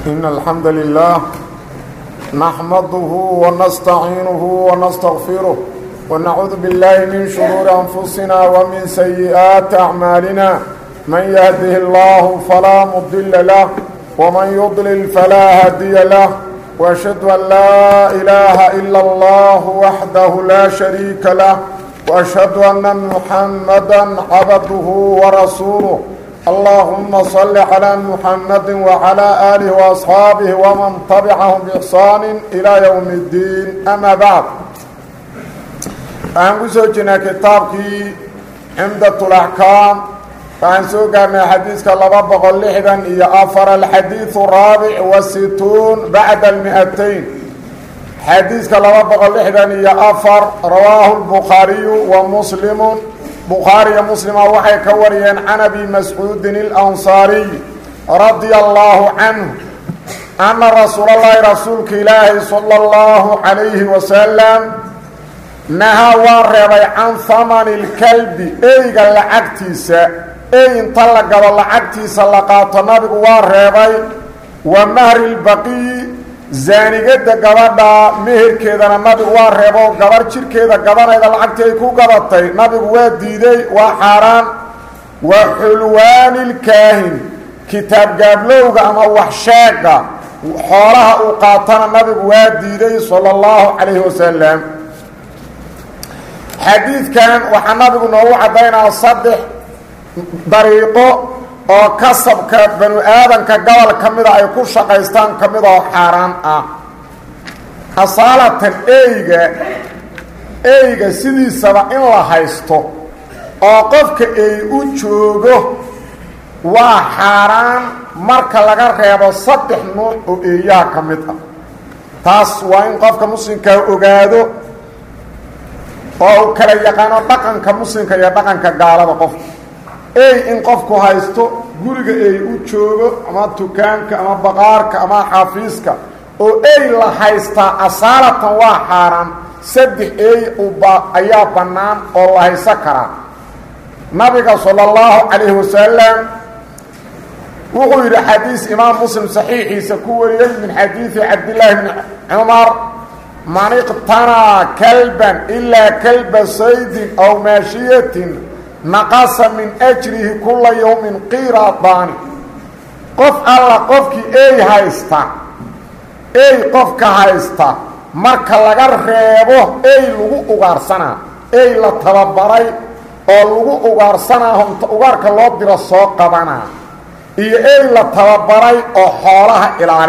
إن الحمد لله نحمده ونستعينه ونستغفره ونعوذ بالله من شرور أنفسنا ومن سيئات أعمالنا من يهده الله فلا مضل له ومن يضلل فلا هادي له وأشهد أن لا إله إلا الله وحده لا شريك له وأشهد أن محمدا عبده ورسوله اللهم صل على محمد وعلى آله وأصحابه ومن تبعهم بإحسان إلى يوم الدين أما بعد فأنقذنا كتابك عمدة الأحكام فأنسوكنا حديثك اللبابق اللحدا إيا أفر الحديث الرابع والستون بعد 200 حديثك اللبابق اللحدا إيا أفر رواه البخاري ومسلم بخاري مسلم وحي كوريا عن أبي مسعود الأنصاري رضي الله عنه أن رسول الله رسولك إلهي صلى الله عليه وسلم نهى وارغي عن ثمن الكلب ايغا لعقتيسا اي انطلق لعقتيسا لقاط نبي وارغي ومهر البقي زانيقد قبضا مهر كيدا نبي وارغي قبر جير كيدا قبر ايضا لعقتي كو قبطي نبي واديدي وحاران وحلوان الكاهن كتاب قابلوغا اما وحشاقا حولها وقاطنا نبي واديدي صلى الله عليه وسلم حديث كان وحنابق نوو عدينا صدح طريقه او كسبك بنو آدم كقبل كميدا اي كل شقيستان كميدا حاران أصالة ايغا سيدي سبا إن الله هايستو او قفك اي اوچوغو وحاران مركا لغا ريبو صدح نوع او اياه كميدا تاس وين قفك مسلم كاوغادو oo kala yaqaan dhaqanka muslimka iyo dhaqanka gaalada qof in qofku haysto guriga ay u joogo ama dukaanka ama baqaarka ama xafiiska oo la haysta asalatan waa xaraan saddex ayaa banaan oo la haysa kara nabiga sallallahu alayhi wasallam wuxuu yiri xadiis imaam muslim saxiixiisa ku wariyay min xadiis abdullah ibn umar من اقتنى كلبا إلا كلب صيد أو ماشية نقص من أجره كل يوم قيراطان قف الله قفك هايستا قفك هايستا مركا لغا ريبو لغو اغارسنا لتببري او لغو اغارسنا هم اغاركا لو ديرا سو قبانا لتببري او حولها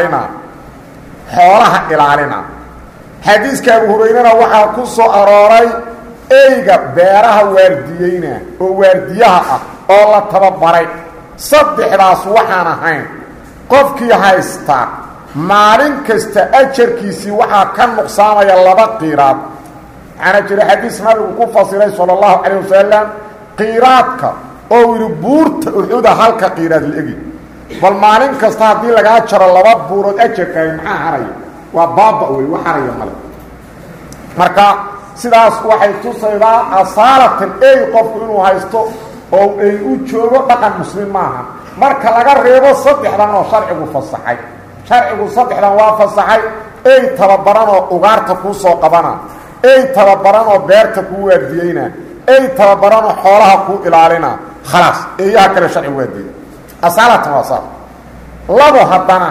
إلالنا حديث أبو هريرة وحا كسو أراري ايغا بيرها وارديينا او وارديها او لا تببري صدح راس وحانا هين قفكي هايستا مارين كستا اجركيسي وحا كان نقصانا يلبا قيرات انا جري حديث نبي كفصيلي صلى الله عليه وسلم قيراتك او يربورت وحودا هالكا قيرات الاجي بل مارين كستا دي لغا جرى لبا بورود اجركاي maxaa haray waa baaba way waxaraya male marka sidaas waxay tusaydaa asaalatan qofku inuu haysto oo ay u joogo dhaqan muslim maaha marka laga reebo saddexdan oo sharcigu fasaxay saddexdan waa fasaxay tababaran oo ugaarta ku soo qabana tababaran oo beerta ku waardiyayna tababaran oo xoolaha ku ilaalina خلاص yaa kale sharcigu waadiyo asaalatan waa labo hadana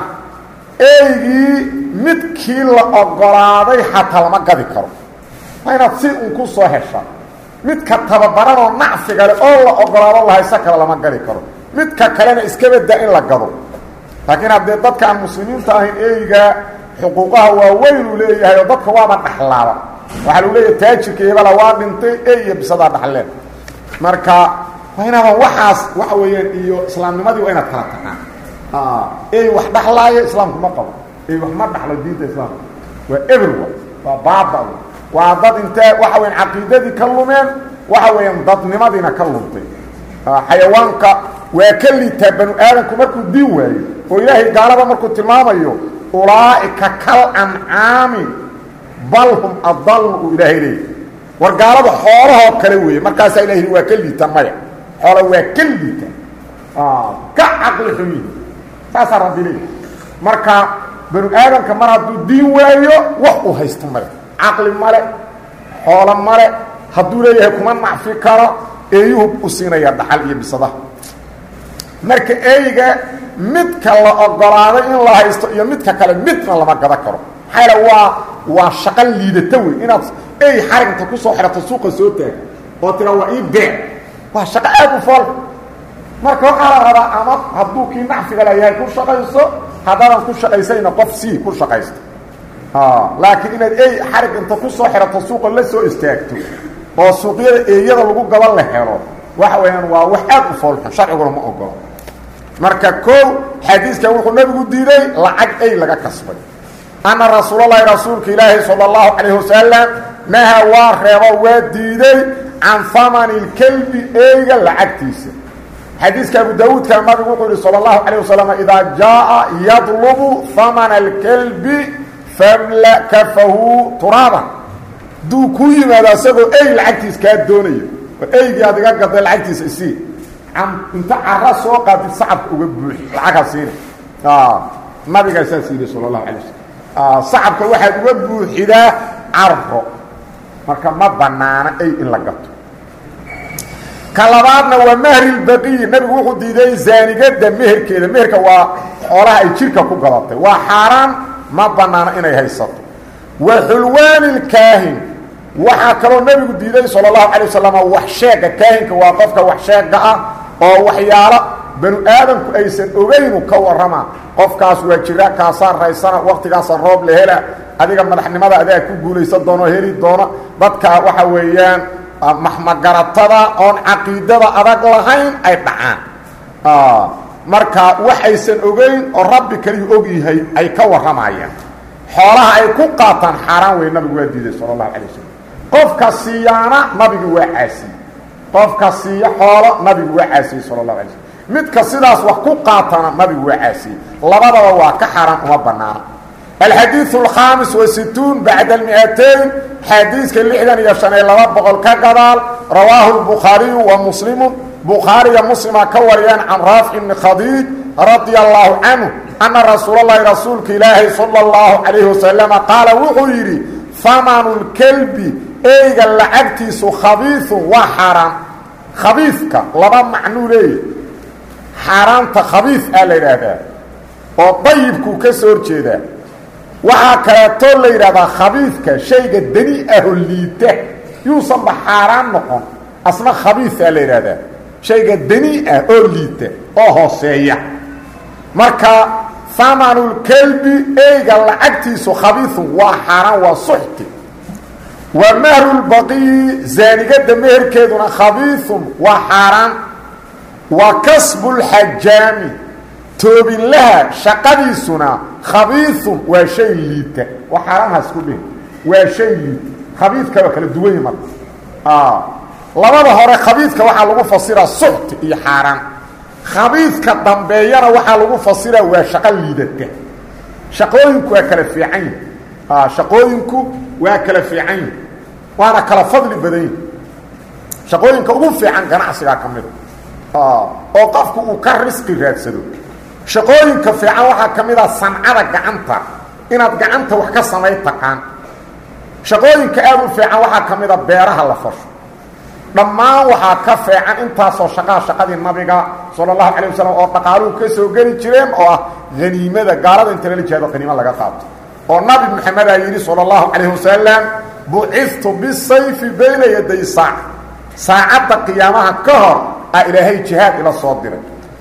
midkii la ogolaaday xataa lama gadi karo inaad si uu ku soo hesha midka tababaran oo nacfiga leh oo la ogolaado la haysa kale lama gadi karo midka kalena iska bada in la gado laakiin haddii dadka aan muslimiinta ahayn eeyga xuquuqaha waa weyn u leeyahay oo dadka waaba dhaxlaaba waxa uu leeyahay taajirka eebala waa dhintay eeyo bisada dhaxleen marka waa inaad waxaas waxa weeyaan iyo islaamnimadii waa inaad kala taxaan wax dhaxlaaya islaamku ma qabo wax ma dhaxlo diinta islaamka waa everyone waa baaba waa dad inta waxa weyn aqeedadii ka lumeen waxa weyn dadnimadiina ka luntay xayawaanka waa kalita banu aadanku markuu diin waayo oo ilaahay gaalada markuu tilmaamayo ulaaika kal an'aami bal hum adallu ilaahi war gaalada xoolaha kale weey markaas ilaahi waa kalita maya xoolo waa kalita ka aqli xumi taasar rabbi marka banu aadamka mar hadduu diin waayo wax uu haysto male caqli male xoolo male hadduu leeyahay kuma nacfi karo eeyuhu u siinaya dhaxal iyo bisadaha marka eeyga midka la ogolaaday in la haysto iyo midka kale midna lama gada karo xayla waa shaqo liidata wey inaad eey xarinta ku soo xirato suuqa soo taag oo tira waa ii beec waa shaqo aad u fool marka waxaa la rabaa ama hadduu kii nacfiga leeyahay ku shaqayso haddaadan ku shaqaysayna qof sii ku shaqaysto laakiin inaad eey xarig inta ku soo xirato suuqa la soo istaagto oo suuqyada eeyada lagu gaban la helo waxa weeyaan waa wax aad u foolxun sharciguna ma ogolo marka koow xadiiska wuxuu nabigu diiday lacag ay laga kasbay ana rasuulullaahi rasuulka ilaahi sallallahu alayhi wasallam naha waa reebo waa diiday can thamani lkalbi eeyga lacagtiisa xadiiska abu daawuud ka nabigu wuxuu yidhi sallallahu alayhi wasallam idaa jaa yadlubu thamana alkalbi famla kafahu turaban duu ku yimaado asagoo eey lacagtiisa kaa doonayo eygii aad iga gaday lacagtiisa isii inta cara soo qaatid sacabka uga buuxi lacagha siina nabigaa saas yidhi sala allahu alay wasalam sacabka waxaad uga buuxidaa carro marka ma banaana ey in la gato ka labaadna waa mahri lbaqiyi nabigu wuxuu diiday zaanigada meherkeeda meherka waa xoolaha ay jirka ku gadatay waa xaaraan ma banaana inay haysato wa xulwaani lkaahin waxaa kaloo nabigu diiday sala allahu calay wasalam wax sheega kaahinka waa qofka wax sheega ah oo waxyaalo banu aadamku aysan ogaynu ka warrama qofkaas waa jira kaasaa raysana waqtigaasa roob la hela adiga madaxnimada adaa ku guulaysan doono heli doono dadka waxa weeyaan maxmagaratada oon caqiidada adag lahayn ay dhacaan marka wax aysan ogeyn oo rabbi kaliyu og yahay ay ka warramayaan xoolaha ay ku qaataan xaaraan wey nabigu waa diiday sala allahu calay wasalam qofka siiyaana nabigu waa caasiyey qofka siiya xoolo nabigu waa caasiyey sala allahu alay slm midka sidaas wax ku qaatana nabigu waa caasiyey labadaba waa ka xaaraan uma banaana alxadiiث الkhaamis وasituun bacda اlmiئatayn xadiiska 65 ka gadaal rawaahu الbukhaariyu wa muslimu bukhaariya muslima ka wariyaan can raafic bni khadiij radia allahu canhu ana rasuul اllahi rasuulka ilaahi salى اllahu calayhi wasalama qaala wuxuu yidhi hamanu lkelbi eyga lacagtiisu khabiiثun waa xaaraan khabiifka laba macnuu leeyahy xaaraanta khabiif aa la yidhaahdaa oo dayibkuu ka soo horjeedaa waxaa kaleetoo la yidhahdaa khabiifka shayga dani aho liita yuusanba xaaraan noqon asna khabiifaa la yidhaahdaa shayga dani ah oo liita oo hooseeya marka hamanulkelbi eyga lacagtiisu khabiifun waa xaaraan waa suxti wa mahrulbaqiyi zaanigada meherkeeduna khabiifun waa xaaraan wa kasbulxajaami toobinlaha shaqadiisuna khabiiثun waa shay liita waa xaaraanhaas ku dhihin waa shay liita khabiidka waa kala duwan yihi marka labada hore khabiidka waxaa lagu fasiraa suxti iyo xaaraan khabiidka dambeeyana waxaa lagu fasiraa waa shaqo liidata shaqooyinku waa kala fiican yihi shaqooyinku waa kala fiican yihi waana kala fadli badan yihi shaqooyinka ugu fiican ganacsigaa ka mida oo qofku uu ka risqi raadsado shaqooyinka fiican waxaa ka mid a sancada gacanta inaad gacanta wax ka samay taqaan shaqooyinka aad u fiican waxaa ka mid a beeraha la fasho dhammaan waxaa ka fiican intaasoo shaqadii nabiga sala allahu calay wasalam oo dhaqaaluhu ka soo geli jireen oo ah haniimada gaalada inta lala jihaado haniimo laga qaato oo nabi maxamedaa yidhi sala allahu calayh wasalam bucistu bisayfi bayna yaday saacadda qiyaamaha ka hor a ilaahay jihaad ila soo diray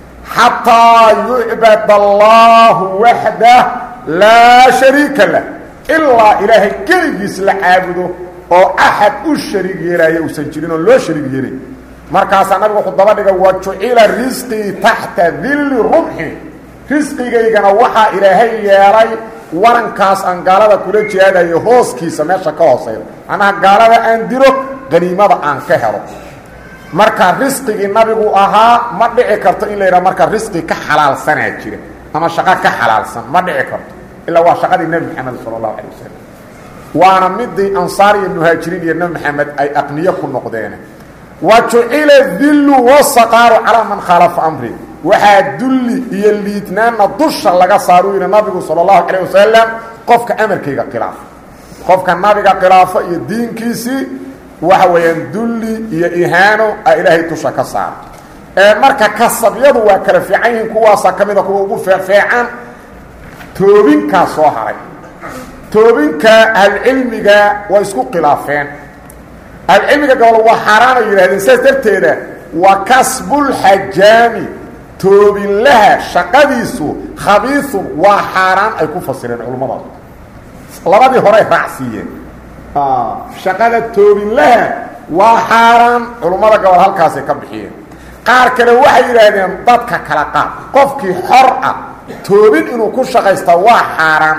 xataa yucbad allahu waxdah laa shariika lah ilaa ilaahay keligiis la caabudo oo axad u shariig yeelaya uusan jirin oo loo shariig yeelay markaasaa nabigu wuxuu daba dhigay wa jucila risqii taxta dilli rumxi risqigaygana waxaa ilaahay yeelay warankaas aan gaalada kula jihaadayo hooskiisa meesha ka hooseyda macnaha gaalada aan dilo qaniimada aan ka helo marka risqigii nabigu ahaa ma dhici karto in la yidhaha marka risqi ka xalaalsanaa jira ama shaqo ka xalaalsan ma dhici karto ilaa waa shaqadii nebi maxamed sala allahu calay wasalam waana midii ansaar iyo muhaajiriin iyo nebi maxamed ay aqniyo ku noqdeen wa jucila dillu wasaqaaru calaa man khaalafa amri waxaa dulli iyo liidnaanna dusha laga saaruu yidhi nabigu sala allahu calayh wasalam qofka amarkayga khilaafa qofka nabiga khilaafo iyo diinkiisii waxa weeyaan dulli iyo ihaano a ilaahay dusha ka saara marka kasabyadu waa kala fiican yihiin kuwaasaa ka mida kuwa ugu feefiican toobinkaa soo haray toobinka ahlucilmiga way isku khilaafeen ahlucilmiga gobol waa xaaraanay yidhahdeen sidaas darteeda wa kasbulxajaami toobinlaha shaqadiisu khabiisun waa xaaraan ay ku fasireen culummadaas labadii horey raacsiiyeen shaqada toobinlaha waa xaaraan culummada gobol halkaasay ka bixiyeen qaar kale waxay yidhaahdeen dadka kala qaad qofkii xor ah toobin inuu ku shaqaysta waa xaaraan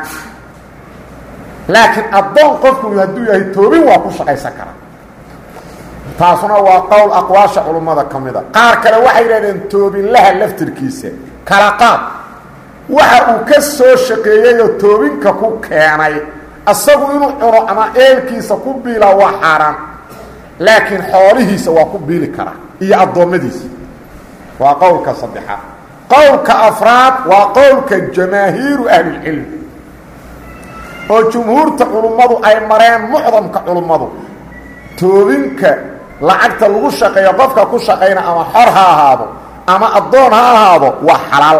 laakiin addoon qofku hadduu yahay toobin waa ku shaqaysan karaa taasuna waa qowl aqwaasha culummada ka mida qaar kale waxay yidhahdeen toobinlaha laftirkiisa kala qaad waxa uu ka soo shaqeeyeyoo toobinka ku keenay asagu inuu cuno ama eelkiisa ku biila waa xaaraan laakiin xoolihiisa waa ku biili karaa iyo addoommadiisa waa qowlka saddexaad qowlka afraad waa qowlka jamaahiiru ahlilcilm oo jumhuurta culummadu ay mareen mucdamka culummadu toobinka lacagta lagu shaqeeyo qofka ku shaqayna ama xor ha ahaado ama addoon ha ahaado waa xalaal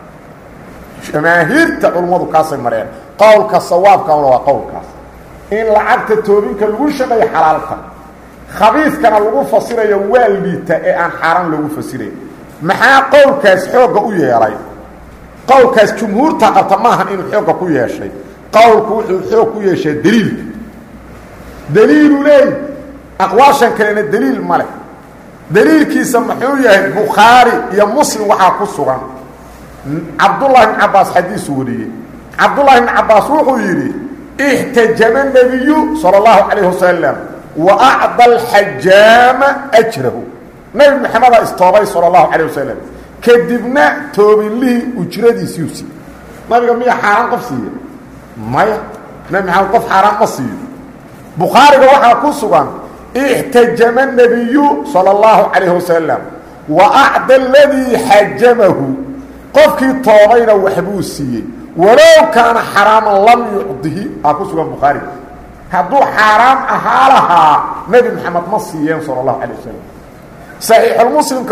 jamaahiirta culummadu kaasay mareen qowlka sawaabkauna waa qowlkaas in lacagta toobinka lagu shaqeeyo xalaalta khabiiskana lagu fasirayo waa liita ee aan xaaraan lagu fasirayn maxaa qowlkaas xoogga u yeelay qowlkaas jumhuurta qabta maahan inuu xoogga ku yeeshay qowlku wuxuu xoog ku yeeshay daliilka daliilu leey aqwaashan kalena daliil ma leh daliilkiisa muxuu yahay bukhaari iyo muslim waxaa ku sugan cabdullahi ibn cabbaas xadiisu wariyey cabdullahi ibn cabbaas wuxuu yidhi ixtajama nabiyu sala allahu calayhi wasalam wa acda alxajaama ajrahu nabi maxamedaa istoobay sala allahu calayh wasalam kadibna toobinlihii ujradiisiiu siiye nabiga miya xaaraan qof siiye maya nabi maxamed qof xaaraan ma siiyo bukhaariga waxaa ku sugan ixtajama nabiyu sala allahu calayhi wasalam wa acda aladii xajamahu qofkii toobayna waxbuu siiyey walow kaana xaraaman lam yucdihi aa ku sugan bukhaariga hadduu xaaraam ahaa lahaa nebi maxamed ma siiyeen sala allahu calayh wasalam saxiixulmuslimka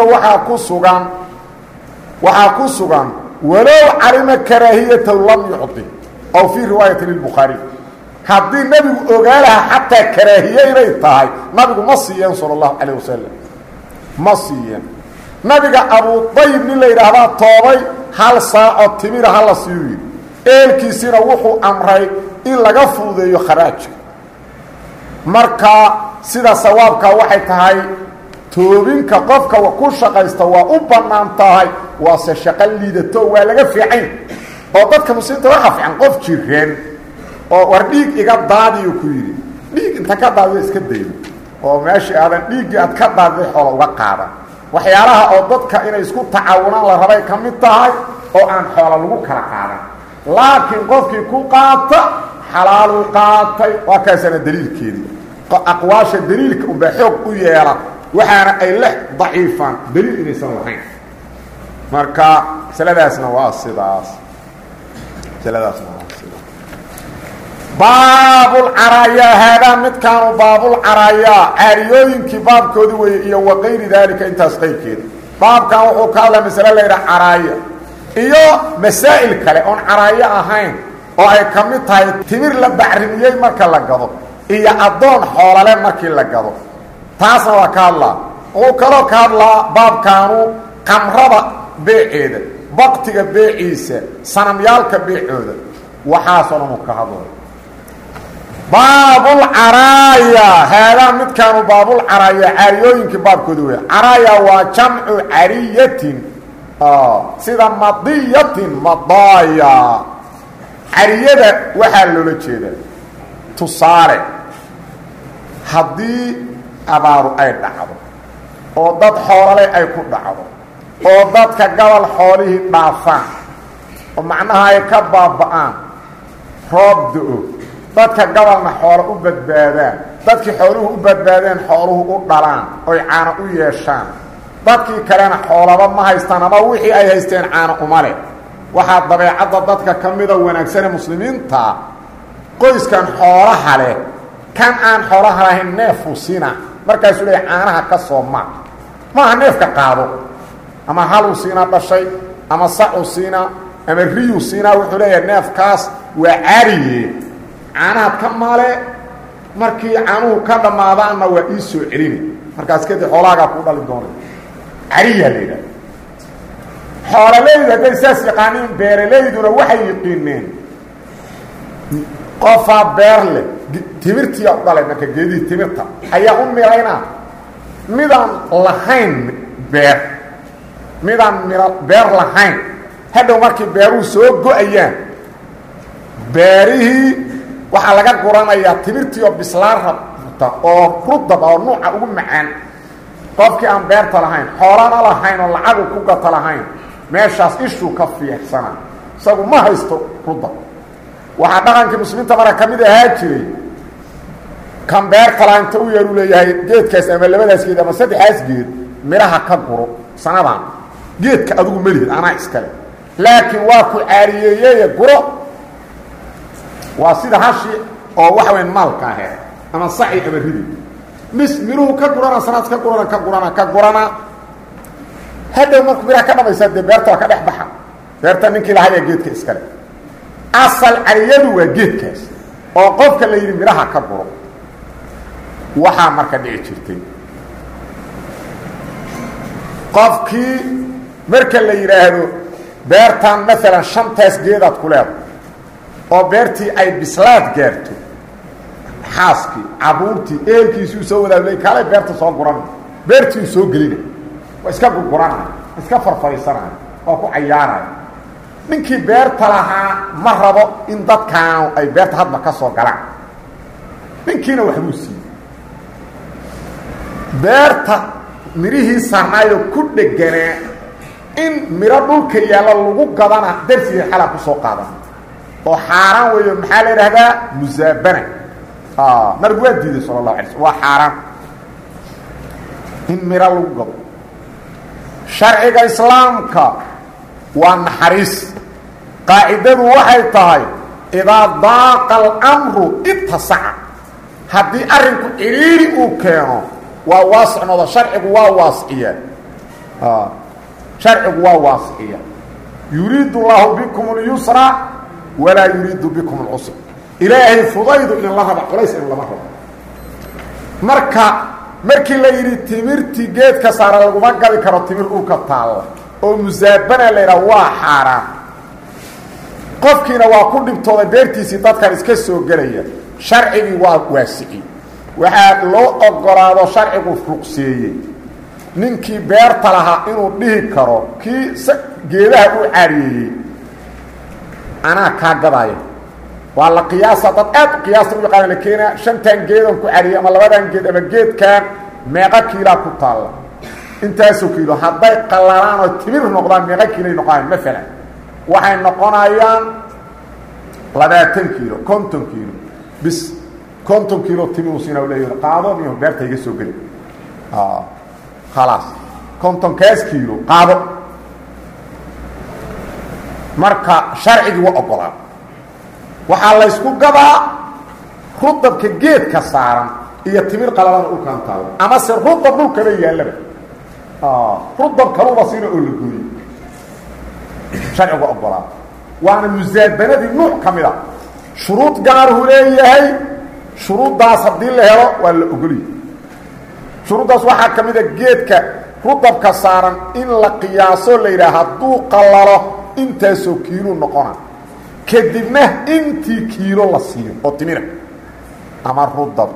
waxaa ku sugan walow calima karaahiyatahu lam yucdi aw fii riwaayati lilbukhaariy haddii nebigu ogaa lahaa xataa karaahiye inay tahay nabigu ma siiyeen sala allahu calayh wasalam ma siiyeen nabiga abudayib nin la yidhaahdaa toobay hal saaco timira hala siiyu yidhi eelkiisiina wuxuu amray in laga fuudeeyo kharaajka marka sida sawaabkaa waxay tahay toobinka qofka ku shaqaysta waa u bannaan tahay waase shaqo liidato waa laga fiicayn oo dadka muslimiinta waxaa fiican qof jireen oo war dhiig iga daadiyu ku yidhi dhiig inta ka daadiyo iska daydo oo meeshii aadan dhiiggii aad ka daadiday xoola uga qaadan waxyaalaha oo dadka inay isku tacaawunaan la rabay ka mid tahay oo aan xoola lagu kala qaadan laakiin qofkii ku qaata xalaaluu qaatay waa kaasana daliilkeedii aqwaasha daliilka unbaa xoog u yeela waxaana ay la daciifaan daliil inaysan lahayn marka masaladaasna waa sidaas baabulcaraaya haadaa midkaanu baabulcaraaya caariyooyinkii baabkoodii weeye iyo waqayri daalika intaas qaybkeeda baabkan wuxuu ka hadlaa masale la yidhaha caraaya iyo masaa'il kale oon caraayo ahayn oo ay ka mid tahay timir la bacrimiyey marka la gado iyo addoon xoolale markii la gado taasna waa ka hadlaa wuxuu kaloo ka hadlaa baabkaanu qamrada beeceeda baktiga beeciisa sanamyaalka beecooda waxaasoo dhan uu ka hadlay baabulcaraaya haadaa midkaanu baabulcaraaya caariyooyinkii baabkooda weya caraaya waa jamcu cariyatin sida madiyatin madaaya cariyada waxaa loola jeedaa tusaale haddii abaaru ay dhacdo oo dad xoolale ay ku dhacdo oo dadka gobol xoolihii dhaafaan oo macnaha ay ka baaba'aan roob do-o dadka gobolna xoolo u badbaadaan dadkii xooluhu u badbaadeen xooluhu u dhalaan oy caano u yeeshaan dadkii kalena xoolaba ma haystaan ama wixii ay haysteen caano uma leh waxaa dabeecadda dadka ka mida wanaagsane muslimiinta qoyskan xoolaha leh kan aan xoolaha lahayn neefuu siina markaasuu leeyahy caanaha ka soo maaha neefka qaado ama haluu siinaa dhashay ama sacuu siinaa ama riyuu siinaa wuxuu leeyahay neefkaas waa caariye caanaha ka male markii caanuhu ka dhammaadaanna waa ii soo celini markaas kadib xoolahaagaa kuu dhali doonay cariyaa la yidhaha xoolalaydu hadday saas yaqaaniin beeralayduna waxay yiqiineen qofaa beer leh timirtiyaa u dhalay marka geedihii timirta ayaa u milaynaa midaan lahayn midaan beer lahayn hadhow markii beeruhu soo go-ayaan beerihii waxaa laga guranayaa timirtii oo bislaan rabta oo rudab oo nuuca ugu macaan qofkii aan beerta lahayn xoolana lahayn oo lacagu ku gata lahayn meeshaas ishuu ka fiirsana isagu ma haysto rudab waxaa dhaqankii muslimiinta mara ka mid ahaa jiray kan beerta lahaynta u yeeru leeyahay geedkaas ama labadaas geed ama saddexaas geed midhaha ka guro sanadaan geedka adigu melihid anaa iskale laakiin waa ku caariyeeyeye guro waa sida hashi oo waxa weyn maalka ahe ama saci ama ridi mis miruhu ka gurana sanaad ka gurana hadhow markuu midhaha ka dhamaysaa dee beerta waa ka dhex baxa beerta ninkii lahaya geedka iskale asal cariyadu waa geedkaas oo qofka la yidhi midhaha ka guro waxaa marka dhici jirtay qofkii marka la yidhaahdo beertan maalan shantaas geedaad ku leedahay oo beertii ay bislaad gaarto xaaskii caruurtii eelkiisuu soo wadaagay kaalay beerta soo guran beertii soo gelina waa iska gurguranaya iska farfariisanaya oo ku cayaaraya ninkii beerta lahaa ma rabo in dadkaan ay beerta hadba ka soo galaan ninkiina waxbuu siiyey beerta midhihii sarnaayo ku dheganaa in midho dhulka yaalla lagu gadana darsigii xalaa ku soo qaadan oo xaaraan weeyo maxaa la yidhaahdaa musaabana nabigu waa diiday sala allahu alay slm waa xaaraan in midho lagu gado sharciga islaamka waa naxariis qaacidadu waxay tahay idaa daaqa alamru ittasaca haddii arrinku ciriiri uu keeno waa waasicnooda sharcigu waa waasiciya sharcigu waa waasiciya yuriidu llaahu bikum اlyusra walaa yuriidu bikum اlcusr ilaahay fudaydu in la raba culays in lama rabo markii la yidhi timirtii geedka saara laguma gadi karo timir dhulka taalla oo musaabana la yidhaha waa xaaraan qofkiina waa ku dhibtooday beertiisii dadkan iska soo gelaya sharcigii waa waasici waxaa loo ogolaado sharcigu ruqseeyey ninkii beerta lahaa inuu dhihi karo kii geedaha u caariyeeyey anaa kaa gadaayo waa la qiyaasa dad aad qiyaasta u yaqaana la keenaa shantan geedan ku cariyey ama labadan geed ama geedkan meeqa kiilaa ku taalla intaasoo kiilo hadday qallalaan oo timir noqdaan meeqa kiilay noqonayaan maalan waxay noqonayaan 20 kiilo 50 kiilo bis 50 kiilo timir siina u leeyahay qaado miyo beerta iga soo gali khalaas 50 kiilo qaado marka sharcigi waa ogolaa waxaa la isku gadaa rudabka geedka saaran iyo timir qalalana u kaantaado ama se rudab dhulkaba yaallaba rudab kaluba siina oo la gooyey sharcigu ogolaa waana musaabanadii nuuc ka mid a shuruud gaaruhu leeyahay shuruuddaas haddii la helo waa la ogoliye shuruuddaas waxaa ka mid a geedka rudabka saaran in la qiyaaso la yidhaha hadduu qalalo intaasoo kiilo noqona kadibna intii kiilo la siiyo oo timira ama rudab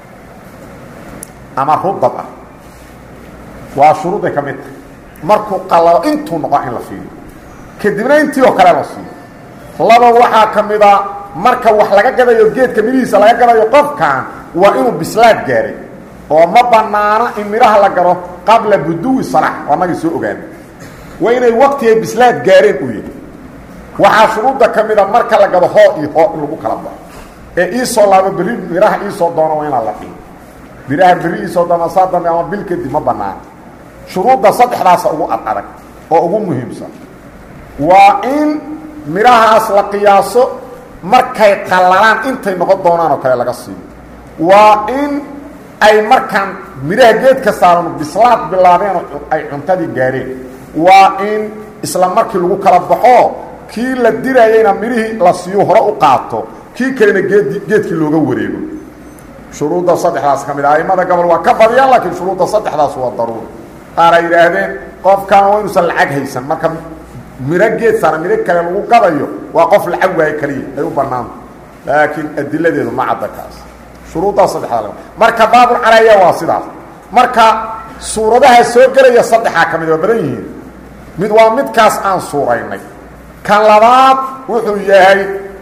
ah waa shuruuday ka mid tahay markuu qalalo intuu noqon in la siiyo kadibna intii oo kale la siiyo laba waxaa ka mid a marka wax laga gadayo geedka midhihiisa laga gadayo qofkan waa inuu bislaad gaaray oo ma banaana in midhaha la garo qabla buduwi salax waa nagii soo ogaana waa inay waqtigay bislaad gaareen u yahay waxaa shuruudda ka mid a marka la gado hoo iyo hoo in lagu kala baxo ee iisoo laabo berri midhaha iisoo doono waa inaan la dhihin midhaha berri iisoo doono saa dambe ama bil kadib ma banaana shuruudda saddexdaas ugu adag oo ugu muhiimsan waa in mirahaas la qiyaaso markay qallalaan intay noqon doonaan oo kale laga siiyo waa in ay markaan miraha geedka saaran bislaad bilaabeen oo ay cuntadii gaareen waa in isla markii lagu kala baxo kii la dirayayna mirihii la siiyo hore u qaato kii kalena geedkii looga wareego shuruudda saddexdaas ka mid ah aimada gobol waa ka badiyaan laakiin shuruudda saddexdaas waa daruuri qaar ay yidhaahdeen qofkan waa inuusan lacag haysan marka miro geed saaran miro kale lagu gadayo waa qof lacag waaye kaliya ay u bannaanta laakiin adiladeedu ma cadda kaas shuruuddaa saddexdaa marka baabulcaraaya waa sidaas marka suuradaha soo gelaya saddexaa ka mid waa badan yihiin mid waa midkaas aan suuraynay kan labaad wuxuu yahay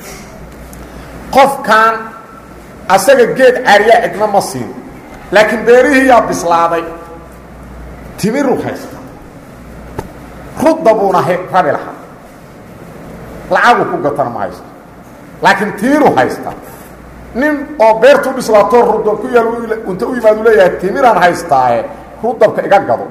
qofkan asaga geed caariya cidna ma siin laakiin beerihiiyaa bislaaday timiru haysta rudda buuna rabi lahaa lacagu ku gatana ma haysto laakiin timiru haysta nin oo beertu bislaato rudab ku yaal inta u yimaadu leeyahay timiraan haystaaye rudabka iga gado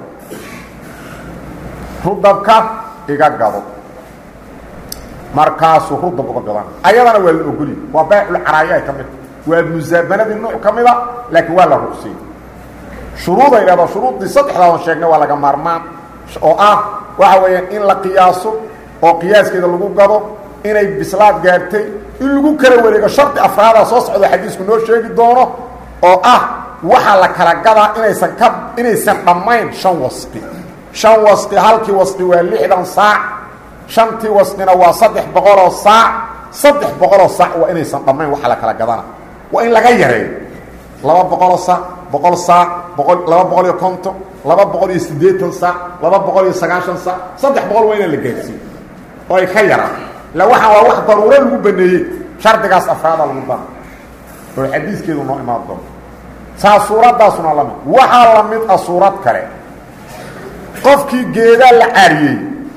rudabka iga gado markaasuu rudab uga gadan ayadana waa la ogoliy waa baaxul caraayaa ka mid waa musaabanadii nuuc ka mida laakiin waa la rugsiyey shuruud ay dhahdo shuruuddii saddexdaa aan sheegnay waa laga maarmaan oo ah waxa weeyaan in la qiyaaso oo qiyaaskeeda lagu gado inay bislaad gaartay in lagu kala wareego shardi afraada soo socdo xadiisku noo sheegi doono oo ah waxa la kala gadaa inaysan dhammayn 5 wasqi 5 wasqi halkii wasqi waa 60 saac shantii wasqina waa 300 saac 300 saac waa inaysan dhammayn waxa la kala gadana waa in laga yareeyo 200 saac 100 saac 250 280 saac 290 saac 300 waa in la gaarsiiyo oo ay ka yaraan la waxa waa wax daruuro lagu baneeyay shardigaas afraada lagu baa oo xadiiskeedu noo imaan doono saa suuradaasuna la mid waxa la mid ah suurad kale qofkii geeda la caariyay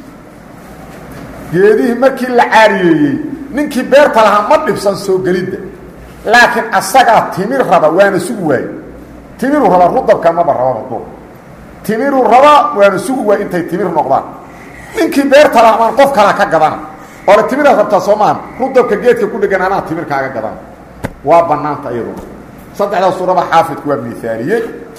geedii markii la caariyay ninkii beerta lahaa ma dhibsan soo galida laakiin asaga timir raba waana sugu waay timiru raba rudabka ma baraba doo timiru raba waana sugu waay intay timir noqdaan ninkii beerta lahaa qof kala ka gadana oo timir rabta Soomaan rudabka geedka ku dhagan ana timir kaaga gadan waa banaanta iyadoo saddexda suurada xaafidku waa miisaaliyay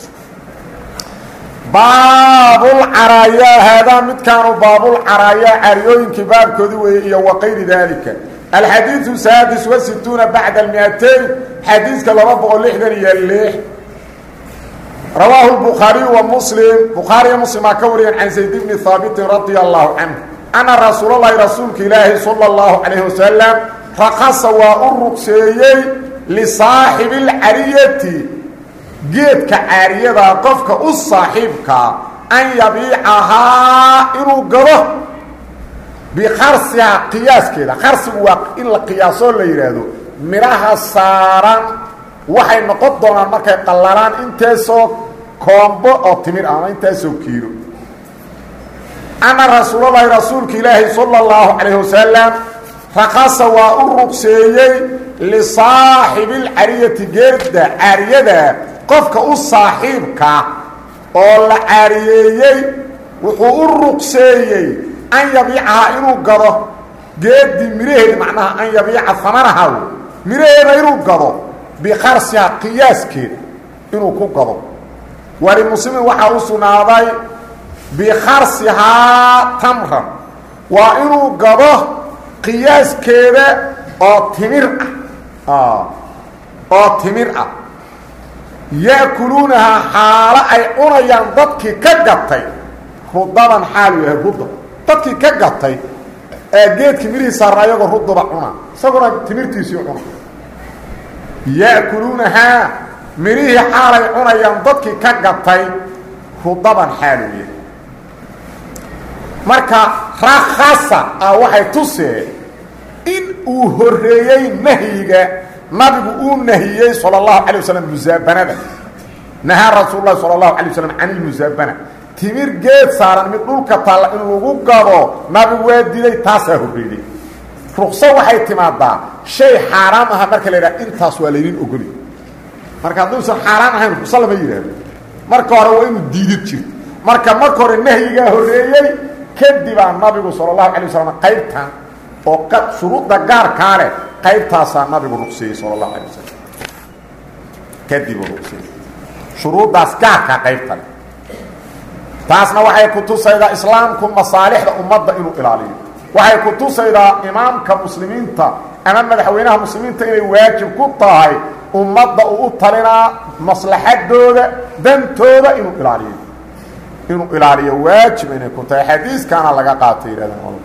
baabul araaya hada mid kaanu baabul araaya ariyooyinka baabkoodi weey iyo waqayri dalika الحديث السادس والستون بعد 200 حديث كلام 266 رواه البخاري ومسلم بخاري ومسلم كوري عن زيد بن ثابت رضي الله عنه أن رسول الله رسولك الله صلى الله عليه وسلم رخص وأرقسيي لصاحب العرية جيد كعرية قفك الصاحبك أن يبيعها إنو قره بخرسها قياس كده خرس واق إلا قياسه اللي يرادو مراها ساران waxay noqon doonaan markay qallalaan inteesoo koombo oo timir ama inteesoo kiilo ana rasuulullaahi rasuulka ilaahi sallallahu alayhi wasallam raqasa wa urqseeyay li saahibil ariyati geerda ariyada qofka u saaxiibka oo la ariyay wuxuu urqseeyay an yabiica inuu gado geedi miraheed macnaha an yabiica thamanaha miraheed inuu gado بخرسها قياس كده إنه كقضو وللمسلمين وحاوسنا هذا بخرسها تمرا وإنه قضو قياس كده أو تمرأة يأكلونها حالة أي أنا ضدك كقطي رضبا حالو يا رضب ضدك كقطي جيت كميري سرايا رضبا عنا سقنا تمرتي سيعنا يأكلونها مريه حالي عنيان ضدك كقطي رضبا حالوية مركا رخصة waxay tusee in uu horeeyay nahiga nabigu uu nahiyay sallallahu alayhi wasallam muzabanada nahaa rasuulullah sallallahu alayhi wasallam an muzabana timir geed saaran mid dhulka taal in lagu gado nabigu waa dilay taas horeeyay ruqsa waxay timaadaa shay xaraam ah marka la yiraahdo intaas waa leeyin ogoli marka hadduu san xaraam ahayn ruqsa lama yiraahdo marka hore waa inuu diidid jir marka hore nahyiga horeeyay kadib nabigu sallallahu alayhi wasallam qaybtan oo qad shuruuda gaar kaale qaybtaas nabigu ruqsiyay sallallahu alayhi wasallam kadib ruqsiyay shuruudaas gaar ka qaybtan taasna waxay ku tusaydaa islaamku masaalixda ummadda inuu ilaaliyo waxay ku tusaydaa imaamka muslimiinta ama madaxweynaha muslimiinta inay waajib ku tahay ummadda uu talinaa maslaxadooda dantooda inuu ilaaliyo waajib inay ku tahay xadiiskana laga qaatay yiraahdaan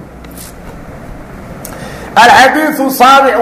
الحديث السابع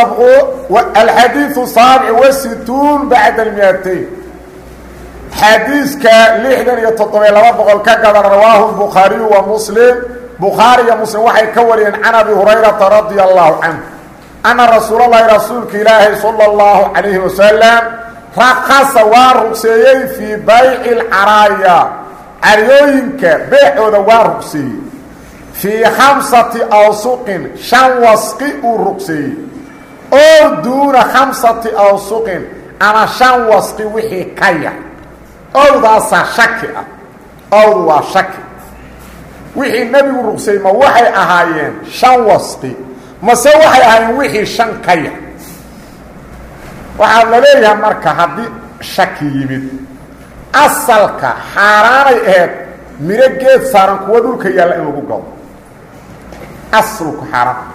والستون بعد المئتين حديث كلحدا يتطبع لبقل كقدر رواه البخاري ومسلم بخاري ومسلم وحي كورين عن أبي هريرة رضي الله عنه أن رسول الله رسولك إلهي صلى الله عليه وسلم رخص ورقصي في بيع العرايا عريوينك بيع ورقصي في 5 أوسق 5 وسق ورقصي أو دون 5 أوسق أنا 5 وسق وحي كيا أو ذا شك أو ذا شك وحي النبي ورقصي ما وحي أهايين 5 وسق ما سوى وحي أهايين وحي 5 كيا waxaa la leeyahay marka haddii shaki yimid asalka xaaraanay ahayd miro geed saaran kuwa dhulka yaalla in lagu gado asalku xaaraan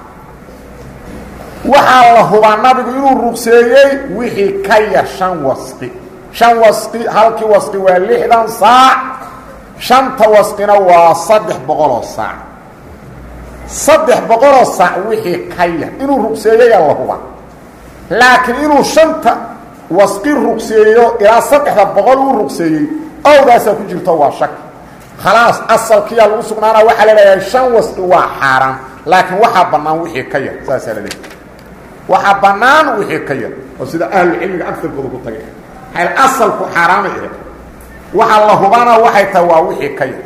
waxaa la hubaa nabigu inuu ruqseeyey wixii ka yar 5 wasqi 5 wasqi halkii wasqi waa 60 saac 5 wasqina waa 300 saac 300 saac wixii ka yar inuu ruqseeyey la hubaa لكن إنه 5 وسقي رقسيه إلى 300 رقسيه أو ذا سكجرته وشك خلاص أصل كيا الوسقنا وحلا لا 5 وسقي حرام لكن وحبنا وحي كيا ساسل لي وحبنا وحي كيا وسيده أهل العلم أكثر كذا كتير هل أصل حرام إيه وحلا هبنا وحي توا وحي كيا